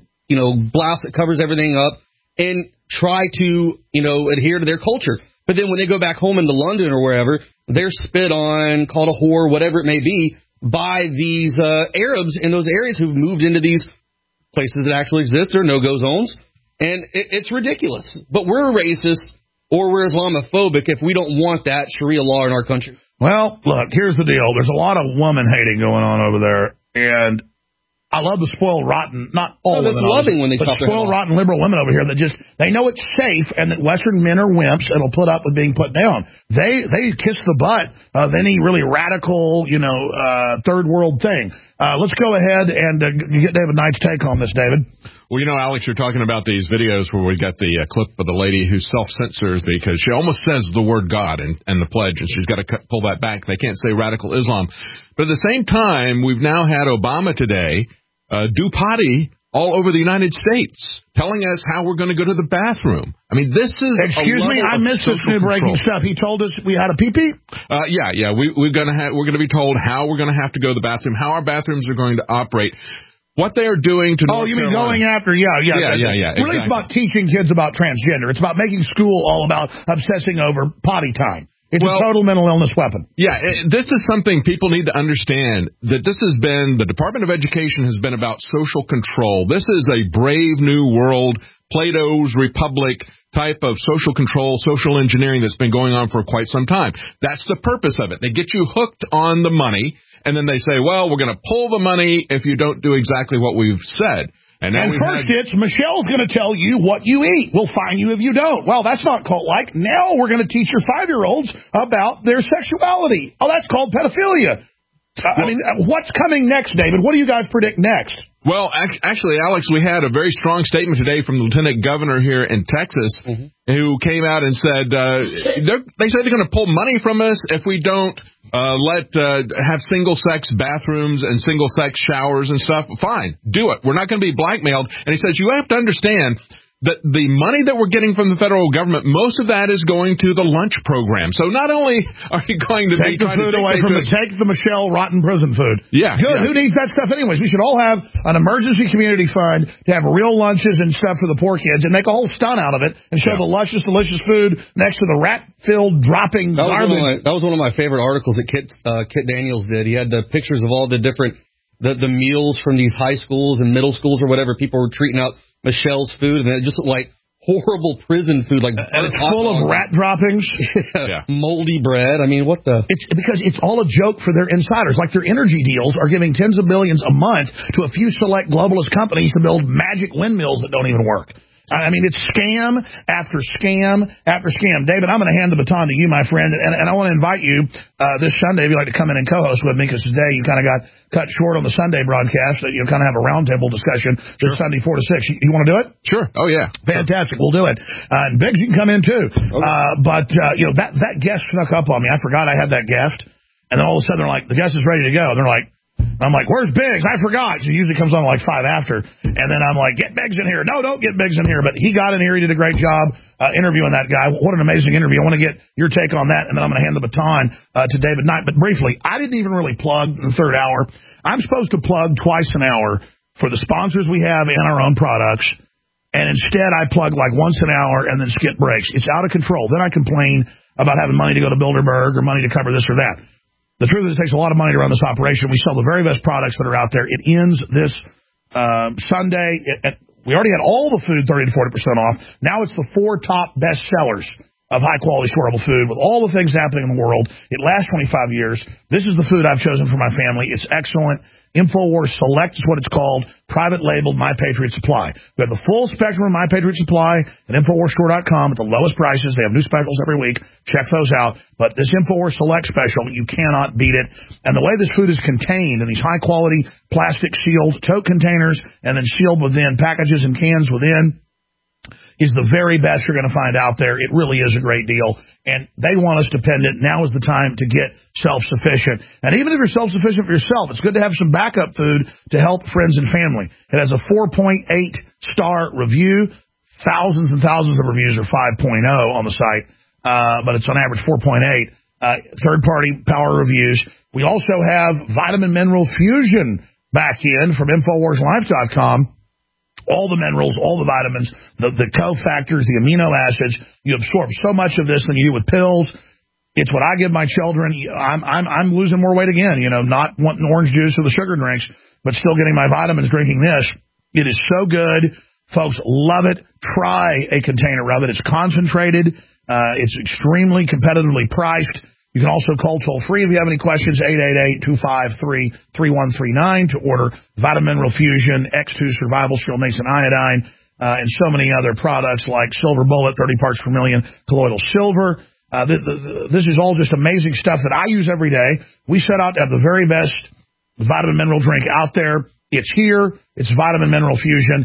blouse that covers everything up, and try to, adhere to their culture. But then when they go back home into London or wherever, they're spit on, called a whore, whatever it may be, by these Arabs in those areas who've moved into these places that actually exist or no-go zones. And it's ridiculous. But we're racist or we're Islamophobic if we don't want that Sharia law in our country. Well, look, here's the deal. There's a lot of woman hating going on over there. And I love the spoiled, rotten, not all women, loving when they but spoiled, rotten liberal women over here that they know it's safe and that Western men are wimps and will put up with being put down. They kiss the butt of any really radical, third world thing. Let's go ahead and get David Knight's take on this, David. Well, Alex, you're talking about these videos where we got the clip of the lady who self-censors because she almost says the word God in the pledge, and she's got to pull that back. They can't say radical Islam. But at the same time, we've now had Obama today do potty all over the United States, telling us how we're going to go to the bathroom. I mean, this is Excuse me, I missed this new breaking stuff. He told us we had a pee-pee? Yeah. We're going to be told how we're going to have to go to the bathroom, how our bathrooms are going to operate. What they are doing to North you mean Carolina. going after? Yeah. Really, exactly. It's about teaching kids about transgender. It's about making school all about obsessing over potty time. It's a total mental illness weapon. Yeah, this is something people need to understand, that the Department of Education has been about social control. This is a brave new world, Plato's Republic type of social control, social engineering that's been going on for quite some time. That's the purpose of it. They get you hooked on the money, and then they say, well, we're going to pull the money if you don't do exactly what we've said. And first it's Michelle's going to tell you what you eat. We'll fine you if you don't. Well, that's not cult-like. Now we're going to teach your 5-year-olds about their sexuality. Oh, that's called pedophilia. What's coming next, David? What do you guys predict next? Well, actually, Alex, we had a very strong statement today from the Lieutenant Governor here in Texas, who came out and said they said they're going to pull money from us if we don't have single-sex bathrooms and single-sex showers and stuff. Fine, do it. We're not going to be blackmailed. And he says you have to understand that the money that we're getting from the federal government, most of that is going to the lunch program. So not only are you going to take the food away from take the Michelle rotten prison food. Yeah. Good. Yeah. Who needs that stuff anyways? We should all have an emergency community fund to have real lunches and stuff for the poor kids and make a whole stunt out of it and show the luscious, delicious food next to the rat-filled dropping garbage. That was one of my favorite articles that Kit Daniels did. He had the pictures of all the different the meals from these high schools and middle schools or whatever. People were treating out Michelle's food, and it just looked like horrible prison food, like and it's full of rat droppings, moldy bread. I mean, what the? It's because it's all a joke for their insiders. Like their energy deals are giving tens of millions a month to a few select globalist companies to build magic windmills that don't even work. I mean, it's scam after scam after scam. David, I'm going to hand the baton to you, my friend, and I want to invite you this Sunday if you'd like to come in and co-host with me, because today you kind of got cut short on the Sunday broadcast. You kind of have a roundtable discussion this Sunday 4 to 6. You want to do it? Sure. Oh, yeah. Fantastic. We'll do it. And Biggs, you can come in too. Okay. That guest snuck up on me. I forgot I had that guest. And then all of a sudden they're like, the guest is ready to go. And they're like, I'm like, where's Biggs? I forgot. She usually comes on like 5 after. And then I'm like, get Biggs in here. No, don't get Biggs in here. But he got in here. He did a great job interviewing that guy. What an amazing interview. I want to get your take on that, and then I'm going to hand the baton to David Knight. But briefly, I didn't even really plug the third hour. I'm supposed to plug twice an hour for the sponsors we have and our own products. And instead, I plug like once an hour and then skip breaks. It's out of control. Then I complain about having money to go to Bilderberg or money to cover this or that. The truth is it takes a lot of money to run this operation. We sell the very best products that are out there. It ends this Sunday. We already had all the food 30 to 40% off. Now it's the 4 top best sellers of high-quality storable food with all the things happening in the world. It lasts 25 years. This is the food I've chosen for my family. It's excellent. InfoWars Select is what it's called, private labeled My Patriot Supply. We have the full spectrum of My Patriot Supply at InfoWarsStore.com at the lowest prices. They have new specials every week. Check those out. But this InfoWars Select special, you cannot beat it. And the way this food is contained in these high-quality plastic sealed tote containers and then sealed within packages and cans within is the very best you're going to find out there. It really is a great deal. And they want us dependent. Now is the time to get self-sufficient. And even if you're self-sufficient for yourself, it's good to have some backup food to help friends and family. It has a 4.8-star review. Thousands and thousands of reviews are 5.0 on the site, but it's on average 4.8. Third-party power reviews. We also have Vitamin Mineral Fusion back in from InfoWarsLife.com. All the minerals, all the vitamins, the cofactors, the amino acids. You absorb so much of this than you do with pills. It's what I give my children. I'm losing more weight again, not wanting orange juice or the sugar drinks, but still getting my vitamins drinking this. It is so good. Folks love it. Try a container of it. It's concentrated. It's extremely competitively priced. You can also call toll-free if you have any questions, 888-253-3139 to order Vitamin Mineral Fusion, X2 Survival Shield Nascent Iodine, and so many other products like Silver Bullet, 30 parts per million, colloidal silver. This is all just amazing stuff that I use every day. We set out to have the very best vitamin mineral drink out there. It's here. It's Vitamin Mineral Fusion.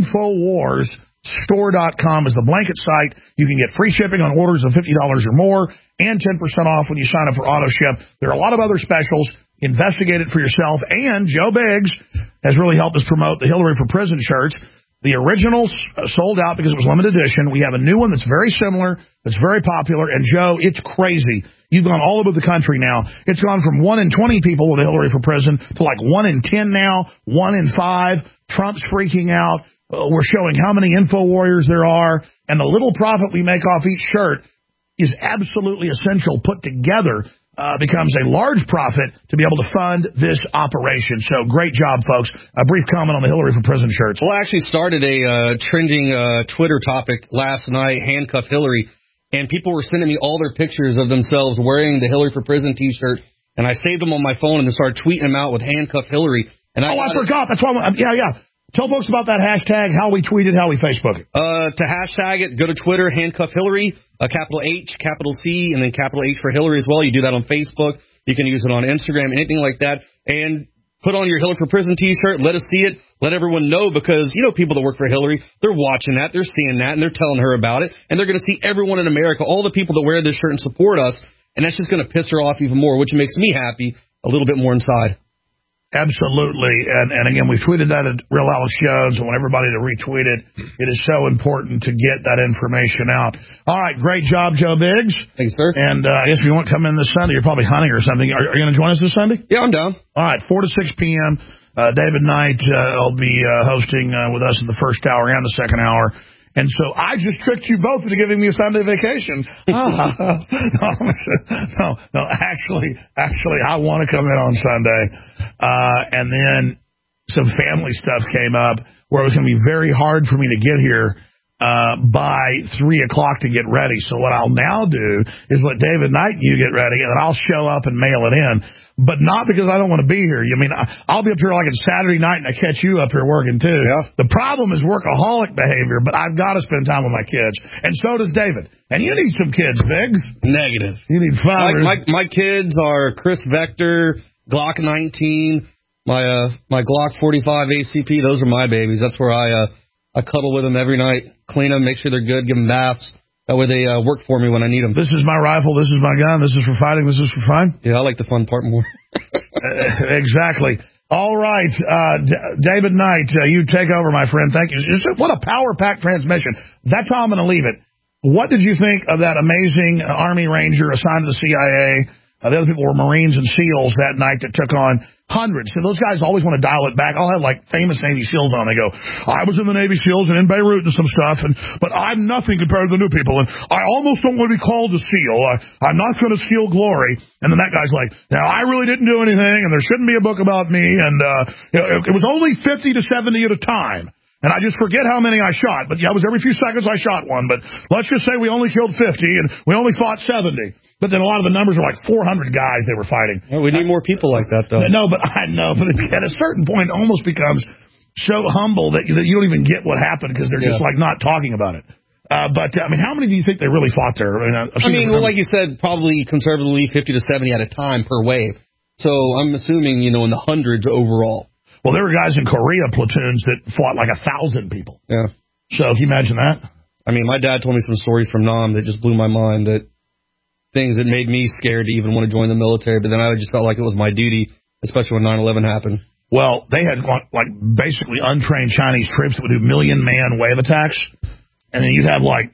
InfoWarsStore.com is the blanket site. You can get free shipping on orders of $50 or more and 10% off when you sign up for auto ship. There are a lot of other specials. Investigate it for yourself. And Joe Biggs has really helped us promote the Hillary for Prison shirts. The originals sold out because it was limited edition. We have a new one that's very similar, that's very popular. And Joe, it's crazy. You've gone all over the country now. It's gone from 1 in 20 people with a Hillary for Prison to like 1 in 10 now, 1 in 5. Trump's freaking out. We're showing how many info warriors there are, and the little profit we make off each shirt is absolutely essential. Put together becomes a large profit to be able to fund this operation. So great job, folks. A brief comment on the Hillary for Prison shirts. Well, I actually started a trending Twitter topic last night, Handcuff Hillary, and people were sending me all their pictures of themselves wearing the Hillary for Prison T-shirt, and I saved them on my phone and then started tweeting them out with Handcuff Hillary. And I forgot. That's why. Yeah. Tell folks about that hashtag, how we tweet it, how we Facebook it. To hashtag it, go to Twitter, Handcuff Hillary, capital H, capital C, and then capital H for Hillary as well. You do that on Facebook. You can use it on Instagram, anything like that. And put on your Hillary for Prison T-shirt. Let us see it. Let everyone know, because, people that work for Hillary, they're watching that, they're seeing that, and they're telling her about it. And they're going to see everyone in America, all the people that wear this shirt and support us. And that's just going to piss her off even more, which makes me happy a little bit more inside. Absolutely. And again, we tweeted that at Real Alex Jones. I want everybody to retweet it. It is so important to get that information out. All right. Great job, Joe Biggs. Thanks, sir. And I guess if you want to come in this Sunday, you're probably hunting or something. Are you going to join us this Sunday? Yeah, I'm down. All right. 4 to 6 p.m. David Knight will be hosting with us in the first hour and the second hour. And so I just tricked you both into giving me a Sunday vacation. No, actually, I want to come in on Sunday. And then some family stuff came up where it was going to be very hard for me to get here by 3 o'clock to get ready. So what I'll now do is let David Knight and you get ready, and then I'll show up and mail it in. But not because I don't want to be here. I'll be up here like on Saturday night, and I catch you up here working too. Yeah. The problem is workaholic behavior, but I've got to spend time with my kids. And so does David. And you need some kids, Biggs. Negative. You need fathers. My kids are Chris Vector, Glock 19, my Glock 45 ACP. Those are my babies. That's where I cuddle with them every night, clean them, make sure they're good, give them baths. That way they work for me when I need them. This is my rifle, this is my gun, this is for fighting, this is for fun? Yeah, I like the fun part more. Exactly. All right, David Knight, you take over, my friend. Thank you. What a power-packed transmission. That's how I'm going to leave it. What did you think of that amazing Army Ranger assigned to the CIA? The other people were Marines and SEALs that night that took on hundreds. So those guys always want to dial it back. I'll have like famous Navy SEALs on. They go, I was in the Navy SEALs and in Beirut and some stuff, but I'm nothing compared to the new people. And I almost don't want to be called a SEAL. I'm not going to steal glory. And then that guy's like, now I really didn't do anything, and there shouldn't be a book about me. And it was only 50 to 70 at a time. And I just forget how many I shot. But yeah, it was every few seconds I shot one. But let's just say we only killed 50 and we only fought 70. But then a lot of the numbers are like 400 guys they were fighting. Well, we need more people like that, though. No, but I know. But at a certain point, it almost becomes so humble that you don't even get what happened because they're just like not talking about it. But, I mean, how many do you think they really fought there? I mean, well, like you said, probably conservatively 50 to 70 at a time per wave. So I'm assuming, in the hundreds overall. Well, there were guys in Korea platoons that fought like 1,000 people. Yeah. So can you imagine that? I mean, my dad told me some stories from Nam that just blew my mind, that things that made me scared to even want to join the military, but then I just felt like it was my duty, especially when 9/11 happened. Well, they had like basically untrained Chinese troops that would do million-man wave attacks, and then you'd have like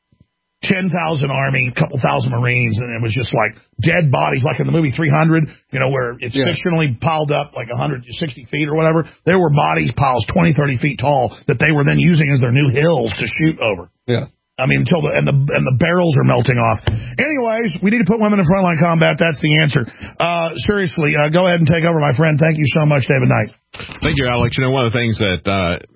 10,000 Army, a couple thousand Marines, and it was just like dead bodies, like in the movie 300, where it's fictionally piled up like 160 feet or whatever. There were bodies piles 20, 30 feet tall that they were then using as their new hills to shoot over. Yeah. I mean, until the barrels are melting off. Anyways, we need to put women in frontline combat. That's the answer. Seriously, go ahead and take over, my friend. Thank you so much, David Knight. Thank you, Alex. One of the things that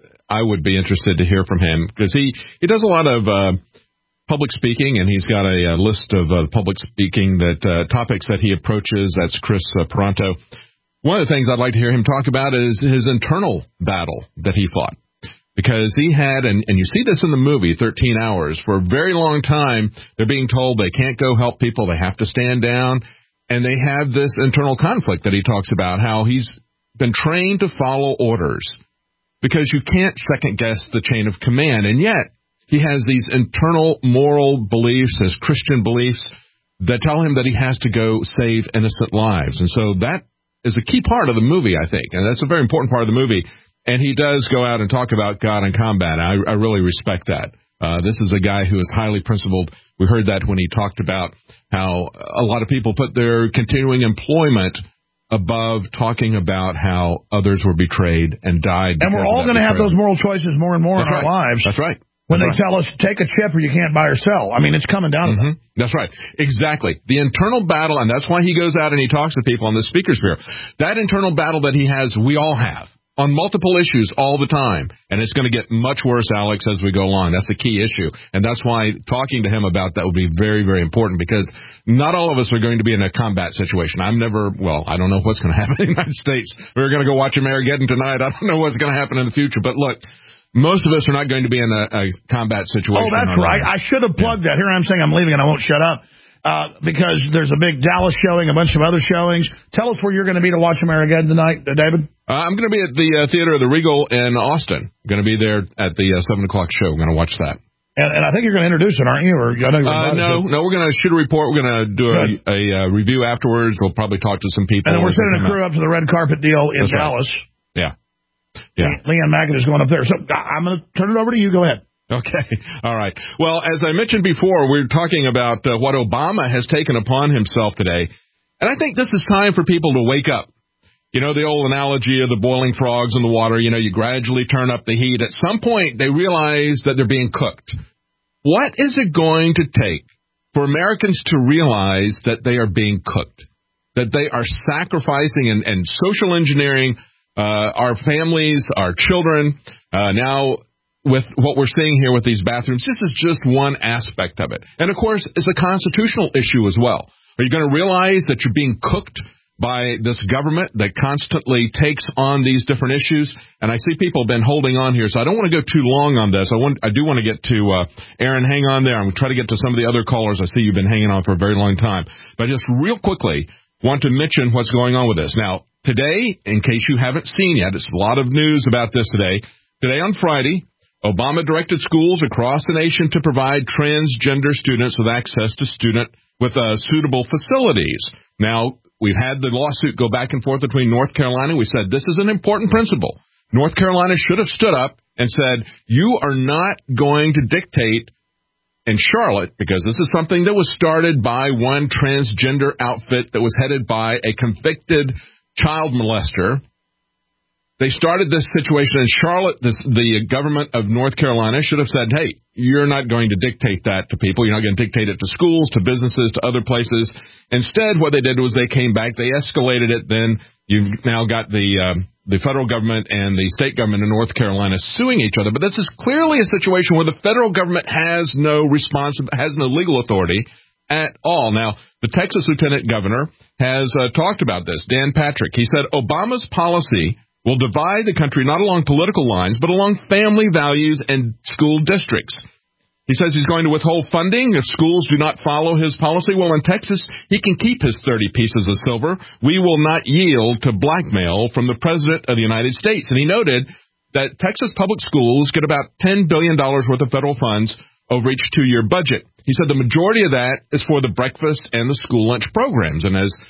I would be interested to hear from him, because he does a lot of public speaking, and he's got a list of public speaking topics that he approaches. That's Chris Paronto. One of the things I'd like to hear him talk about is his internal battle that he fought. Because he had, and you see this in the movie, 13 Hours, for a very long time, they're being told they can't go help people, they have to stand down, and they have this internal conflict that he talks about, how he's been trained to follow orders, because you can't second-guess the chain of command, and yet he has these internal moral beliefs, his Christian beliefs, that tell him that he has to go save innocent lives, and so that is a key part of the movie, I think, and that's a very important part of the movie. And he does go out and talk about God and combat. I really respect that. This is a guy who is highly principled. We heard that when he talked about how a lot of people put their continuing employment above talking about how others were betrayed and died. And we're all going to have those moral choices more and more in our lives. That's right. When they tell us, take a chip or you can't buy or sell. I mean, it's coming down to that. That's right. Exactly. The internal battle, and that's why he goes out and he talks to people on the speaker's bureau. That internal battle that he has, we all have. On multiple issues all the time. And it's going to get much worse, Alex, as we go along. That's a key issue. And that's why talking to him about that would be very, very important, because not all of us are going to be in a combat situation. I don't know what's going to happen in the United States. We're going to go watch Armageddon tonight. I don't know what's going to happen in the future. But look, most of us are not going to be in a combat situation. Oh, that's right. I should have plugged that. Here I'm saying I'm leaving and I won't shut up. Because there's a big Dallas showing, a bunch of other showings. Tell us where you're going to be to watch Armageddon tonight, David. I'm going to be at the Theater of the Regal in Austin. I'm going to be there at the 7 o'clock show. I'm going to watch that. And I think you're going to introduce it, aren't you? Or No, we're going to shoot a report. We're going to do a review afterwards. We'll probably talk to some people. And then we're sending a crew up to the red carpet deal in Dallas. Right. Yeah. Leanne Maggett is going up there. So I'm going to turn it over to you. Go ahead. Okay. All right. Well, as I mentioned before, we're talking about what Obama has taken upon himself today. And I think this is time for people to wake up. The old analogy of the boiling frogs in the water, you gradually turn up the heat. At some point, they realize that they're being cooked. What is it going to take for Americans to realize that they are being cooked, that they are sacrificing and social engineering our families, our children, now with what we're seeing here with these bathrooms? This is just one aspect of it. And, of course, it's a constitutional issue as well. Are you going to realize that you're being cooked by this government that constantly takes on these different issues? And I see people have been holding on here, so I don't want to go too long on this. I do want to get to Aaron, hang on there. I'm going to try to get to some of the other callers. I see you've been hanging on for a very long time. But just real quickly, want to mention what's going on with this. Now, today, in case you haven't seen yet, it's a lot of news about this today. Today on Friday, Obama directed schools across the nation to provide transgender students with access to suitable facilities. Now, we've had the lawsuit go back and forth between North Carolina. We said this is an important principle. North Carolina should have stood up and said, you are not going to dictate in Charlotte, because this is something that was started by one transgender outfit that was headed by a convicted child molester. They started this situation in Charlotte. The government of North Carolina should have said, hey, you're not going to dictate that to people. You're not going to dictate it to schools, to businesses, to other places. Instead, what they did was they came back, they escalated it. Then you've now got the federal government and the state government in North Carolina suing each other. But this is clearly a situation where the federal government has no legal authority at all. Now, the Texas lieutenant governor has talked about this, Dan Patrick. He said Obama's policy will divide the country not along political lines, but along family values and school districts. He says he's going to withhold funding if schools do not follow his policy. Well, in Texas, he can keep his 30 pieces of silver. We will not yield to blackmail from the President of the United States. And he noted that Texas public schools get about $10 billion worth of federal funds over each 2-year budget. He said the majority of that is for the breakfast and the school lunch programs. And as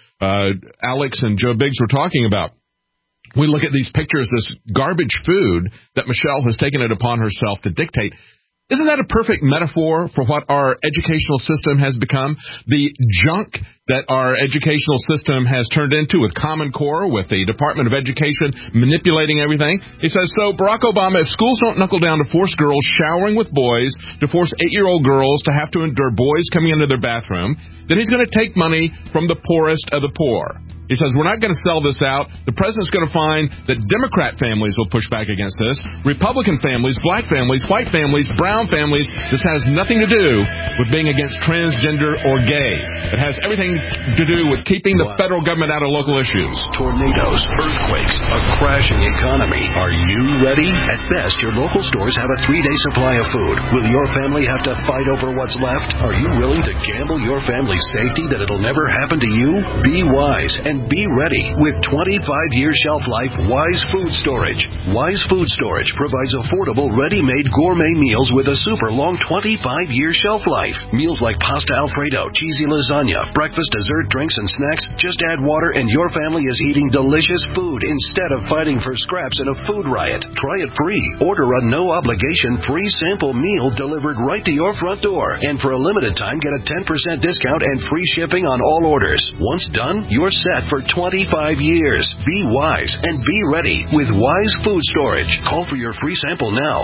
Alex and Joe Biggs were talking about, we look at these pictures, this garbage food that Michelle has taken it upon herself to dictate. Isn't that a perfect metaphor for what our educational system has become? The junk that our educational system has turned into with Common Core, with the Department of Education manipulating everything. He says, so Barack Obama, if schools don't knuckle down to force girls showering with boys, to force 8-year-old girls to have to endure boys coming into their bathroom, then he's going to take money from the poorest of the poor. He says, we're not going to sell this out. The president's going to find that Democrat families will push back against this. Republican families, black families, white families, brown families. This has nothing to do with being against transgender or gay. It has everything to do with keeping the federal government out of local issues. Tornadoes, earthquakes, a crashing economy. Are you ready? At best, your local stores have a 3-day supply of food. Will your family have to fight over what's left? Are you willing to gamble your family's safety that it'll never happen to you? Be wise and be ready with 25-year shelf life Wise Food Storage. Wise Food Storage provides affordable, ready-made gourmet meals with a super long 25-year shelf life. Meals like pasta Alfredo, cheesy lasagna, breakfast, dessert, drinks, and snacks. Just add water and your family is eating delicious food instead of fighting for scraps in a food riot. Try it free. Order a no-obligation free sample meal delivered right to your front door. And for a limited time, get a 10% discount and free shipping on all orders. Once done, you're set for 25 years. Be wise and be ready with Wise Food Storage. Call for your free sample now.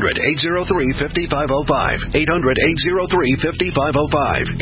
800-803-5505. 800-803-5505.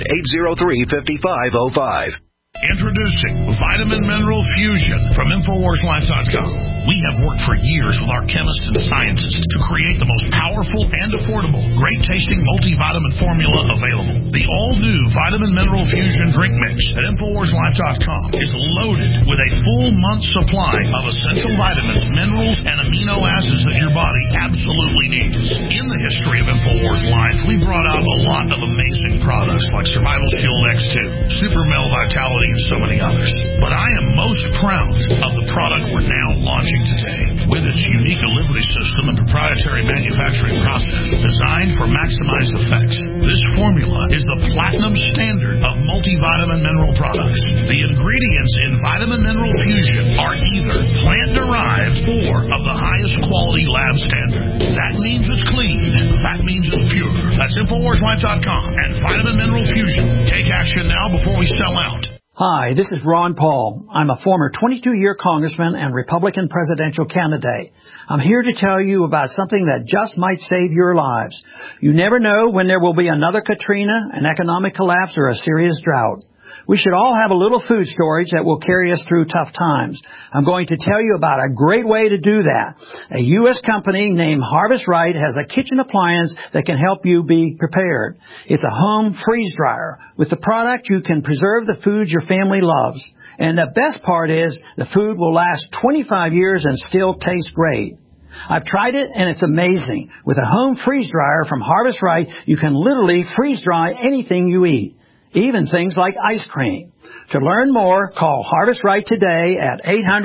800-803-5505. Introducing Vitamin Mineral Fusion from InfoWarsLife.com. We have worked for years with our chemists and scientists to create the most powerful and affordable, great-tasting multivitamin formula available. The all-new Vitamin Mineral Fusion drink mix at InfoWarsLife.com is loaded with a full month's supply of essential vitamins, minerals, and amino acids that your body absolutely needs. In the history of InfoWars Life, we brought out a lot of amazing products like Survival Shield X2, Super Mel Vitality, and so many others. But I am most proud of the product we're now launching today. With its unique delivery system and proprietary manufacturing process designed for maximized effects, this formula is the platinum standard of multivitamin mineral products. The ingredients in Vitamin Mineral Fusion are either plant-derived or of the highest quality lab standard. That means it's clean. That means it's pure. That's InfoWarsLife.com and Vitamin Mineral Fusion. Take action now before we sell out. Hi, this is Ron Paul. I'm a former 22-year congressman and Republican presidential candidate. I'm here to tell you about something that just might save your lives. You never know when there will be another Katrina, an economic collapse, or a serious drought. We should all have a little food storage that will carry us through tough times. I'm going to tell you about a great way to do that. A U.S. company named Harvest Right has a kitchen appliance that can help you be prepared. It's a home freeze dryer. With the product, you can preserve the foods your family loves. And the best part is the food will last 25 years and still taste great. I've tried it, and it's amazing. With a home freeze dryer from Harvest Right, you can literally freeze dry anything you eat. even things like ice cream. To learn more, call Harvest Right today at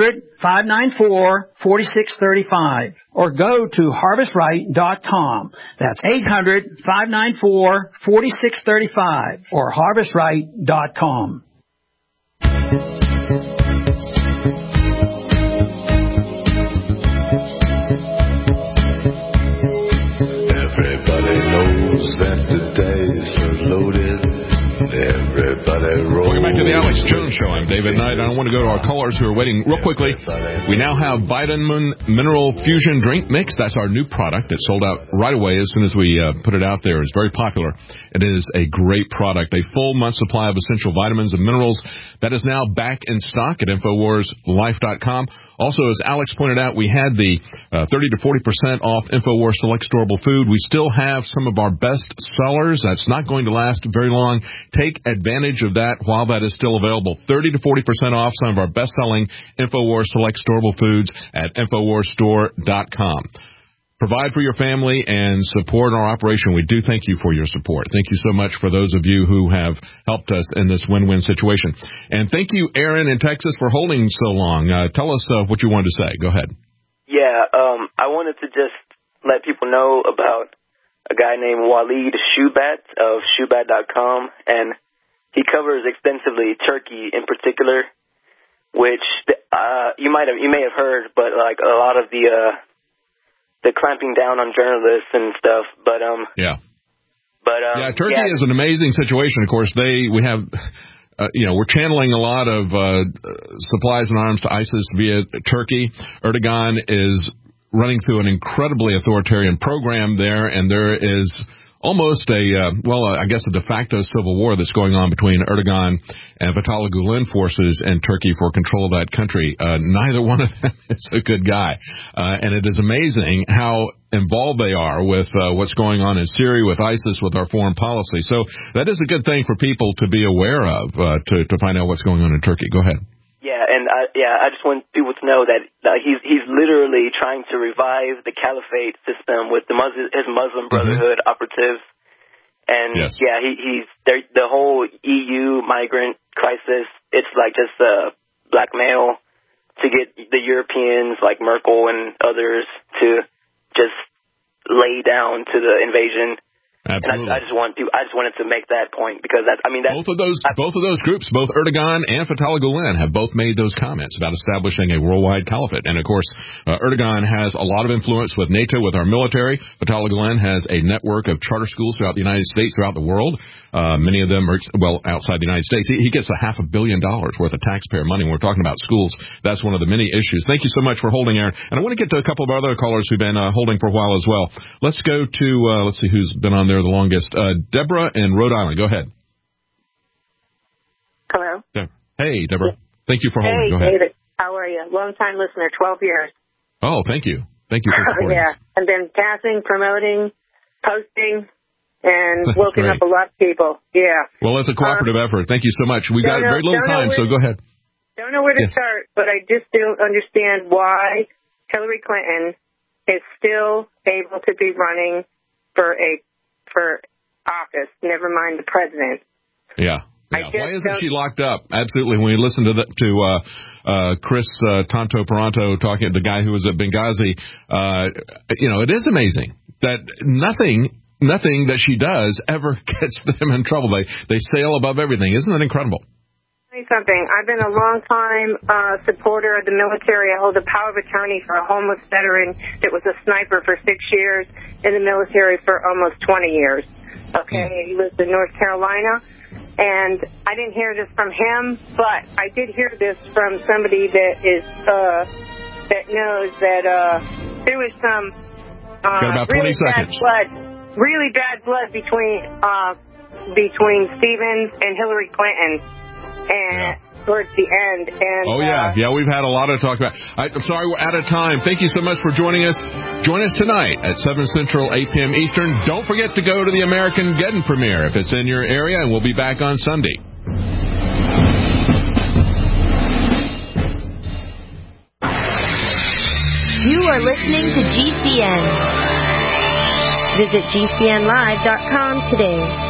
800-594-4635 or go to harvestright.com. That's 800-594-4635 or harvestright.com. Everybody knows that today's loaded. Welcome back to the Alex Jones Show. I'm David Knight. I want to go to our callers who are waiting real quickly. We now have Vitamin Mineral Fusion Drink Mix. That's our new product. It sold out right away as soon as we put it out there. It's very popular. It is a great product. A full month supply of essential vitamins and minerals that is now back in stock at InfoWarsLife.com. Also, as Alex pointed out, we had the 30 to 40% off InfoWars Select Storable Food. We still have some of our best sellers. That's not going to last very long. Take advantage of that while that is still available. 30 to 40% off some of our best-selling InfoWars Select Storable Foods at InfoWarsStore.com. Provide for your family and support our operation. We do thank you for your support. Thank you so much for those of you who have helped us in this win-win situation. And thank you, Aaron in Texas, for holding so long. Tell us what you wanted to say. Go ahead. Yeah, I wanted to just let people know about a guy named Waleed Shubat of Shubat.com, and he covers extensively Turkey in particular, which you may have heard, but like a lot of the clamping down on journalists and stuff. But Turkey is an amazing situation. Of course, we have. We're channeling a lot of supplies and arms to ISIS via Turkey. Erdogan is running through an incredibly authoritarian program there, and there is almost a de facto civil war that's going on between Erdogan and Fethullah Gulen forces in Turkey for control of that country. Neither one of them is a good guy. And it is amazing how involved they are with what's going on in Syria, with ISIS, with our foreign policy. So that is a good thing for people to be aware of, to find out what's going on in Turkey. Go ahead. Yeah, and I just want people to know that he's literally trying to revive the caliphate system with his Muslim Brotherhood operatives, and yes. he's the whole EU migrant crisis. It's like just blackmail to get the Europeans like Merkel and others to just lay down to the invasion. Absolutely. And I just wanted to make that point because both of those groups, both Erdogan and Fethullah Gulen, have both made those comments about establishing a worldwide caliphate. And of course, Erdogan has a lot of influence with NATO, with our military. Fethullah Gulen has a network of charter schools throughout the United States, throughout the world. Many of them are outside the United States. He gets $500 million worth of taxpayer money. When we're talking about schools, that's one of the many issues. Thank you so much for holding, Aaron. And I want to get to a couple of our other callers who've been holding for a while as well. Let's go to let's see who's been on there the longest. Deborah in Rhode Island. Go ahead. Hello. Hey, Deborah. Thank you for holding. Go ahead. David. How are you? Long-time listener, 12 years. Oh, thank you. Thank you for supporting us. I've been passing, promoting, posting, and woken up a lot of people. Yeah. Well, it's a cooperative effort. Thank you so much. We've got very little time, so go ahead. Don't know where to start, but I just don't understand why Hillary Clinton is still able to be running for office, never mind the president. Yeah. Why isn't she locked up? Absolutely. When we listen to Chris Tonto Peranto talking, the guy who was at Benghazi, it is amazing that nothing that she does ever gets them in trouble. They sail above everything. Isn't that incredible? Something. I've been a long-time supporter of the military. I hold a power of attorney for a homeless veteran that was a sniper for 6 years, in the military for almost 20 years. Okay, he lives in North Carolina, and I didn't hear this from him, but I did hear this from somebody that is that knows that there was some really bad blood between Stevens and Hillary Clinton. And towards the end. And we've had a lot to talk about. I'm sorry, we're out of time. Thank you so much for joining us. Join us tonight at 7 Central, 8 p.m. Eastern. Don't forget to go to the American Geddon premiere if it's in your area, and we'll be back on Sunday. You are listening to GCN. Visit GCNlive.com today.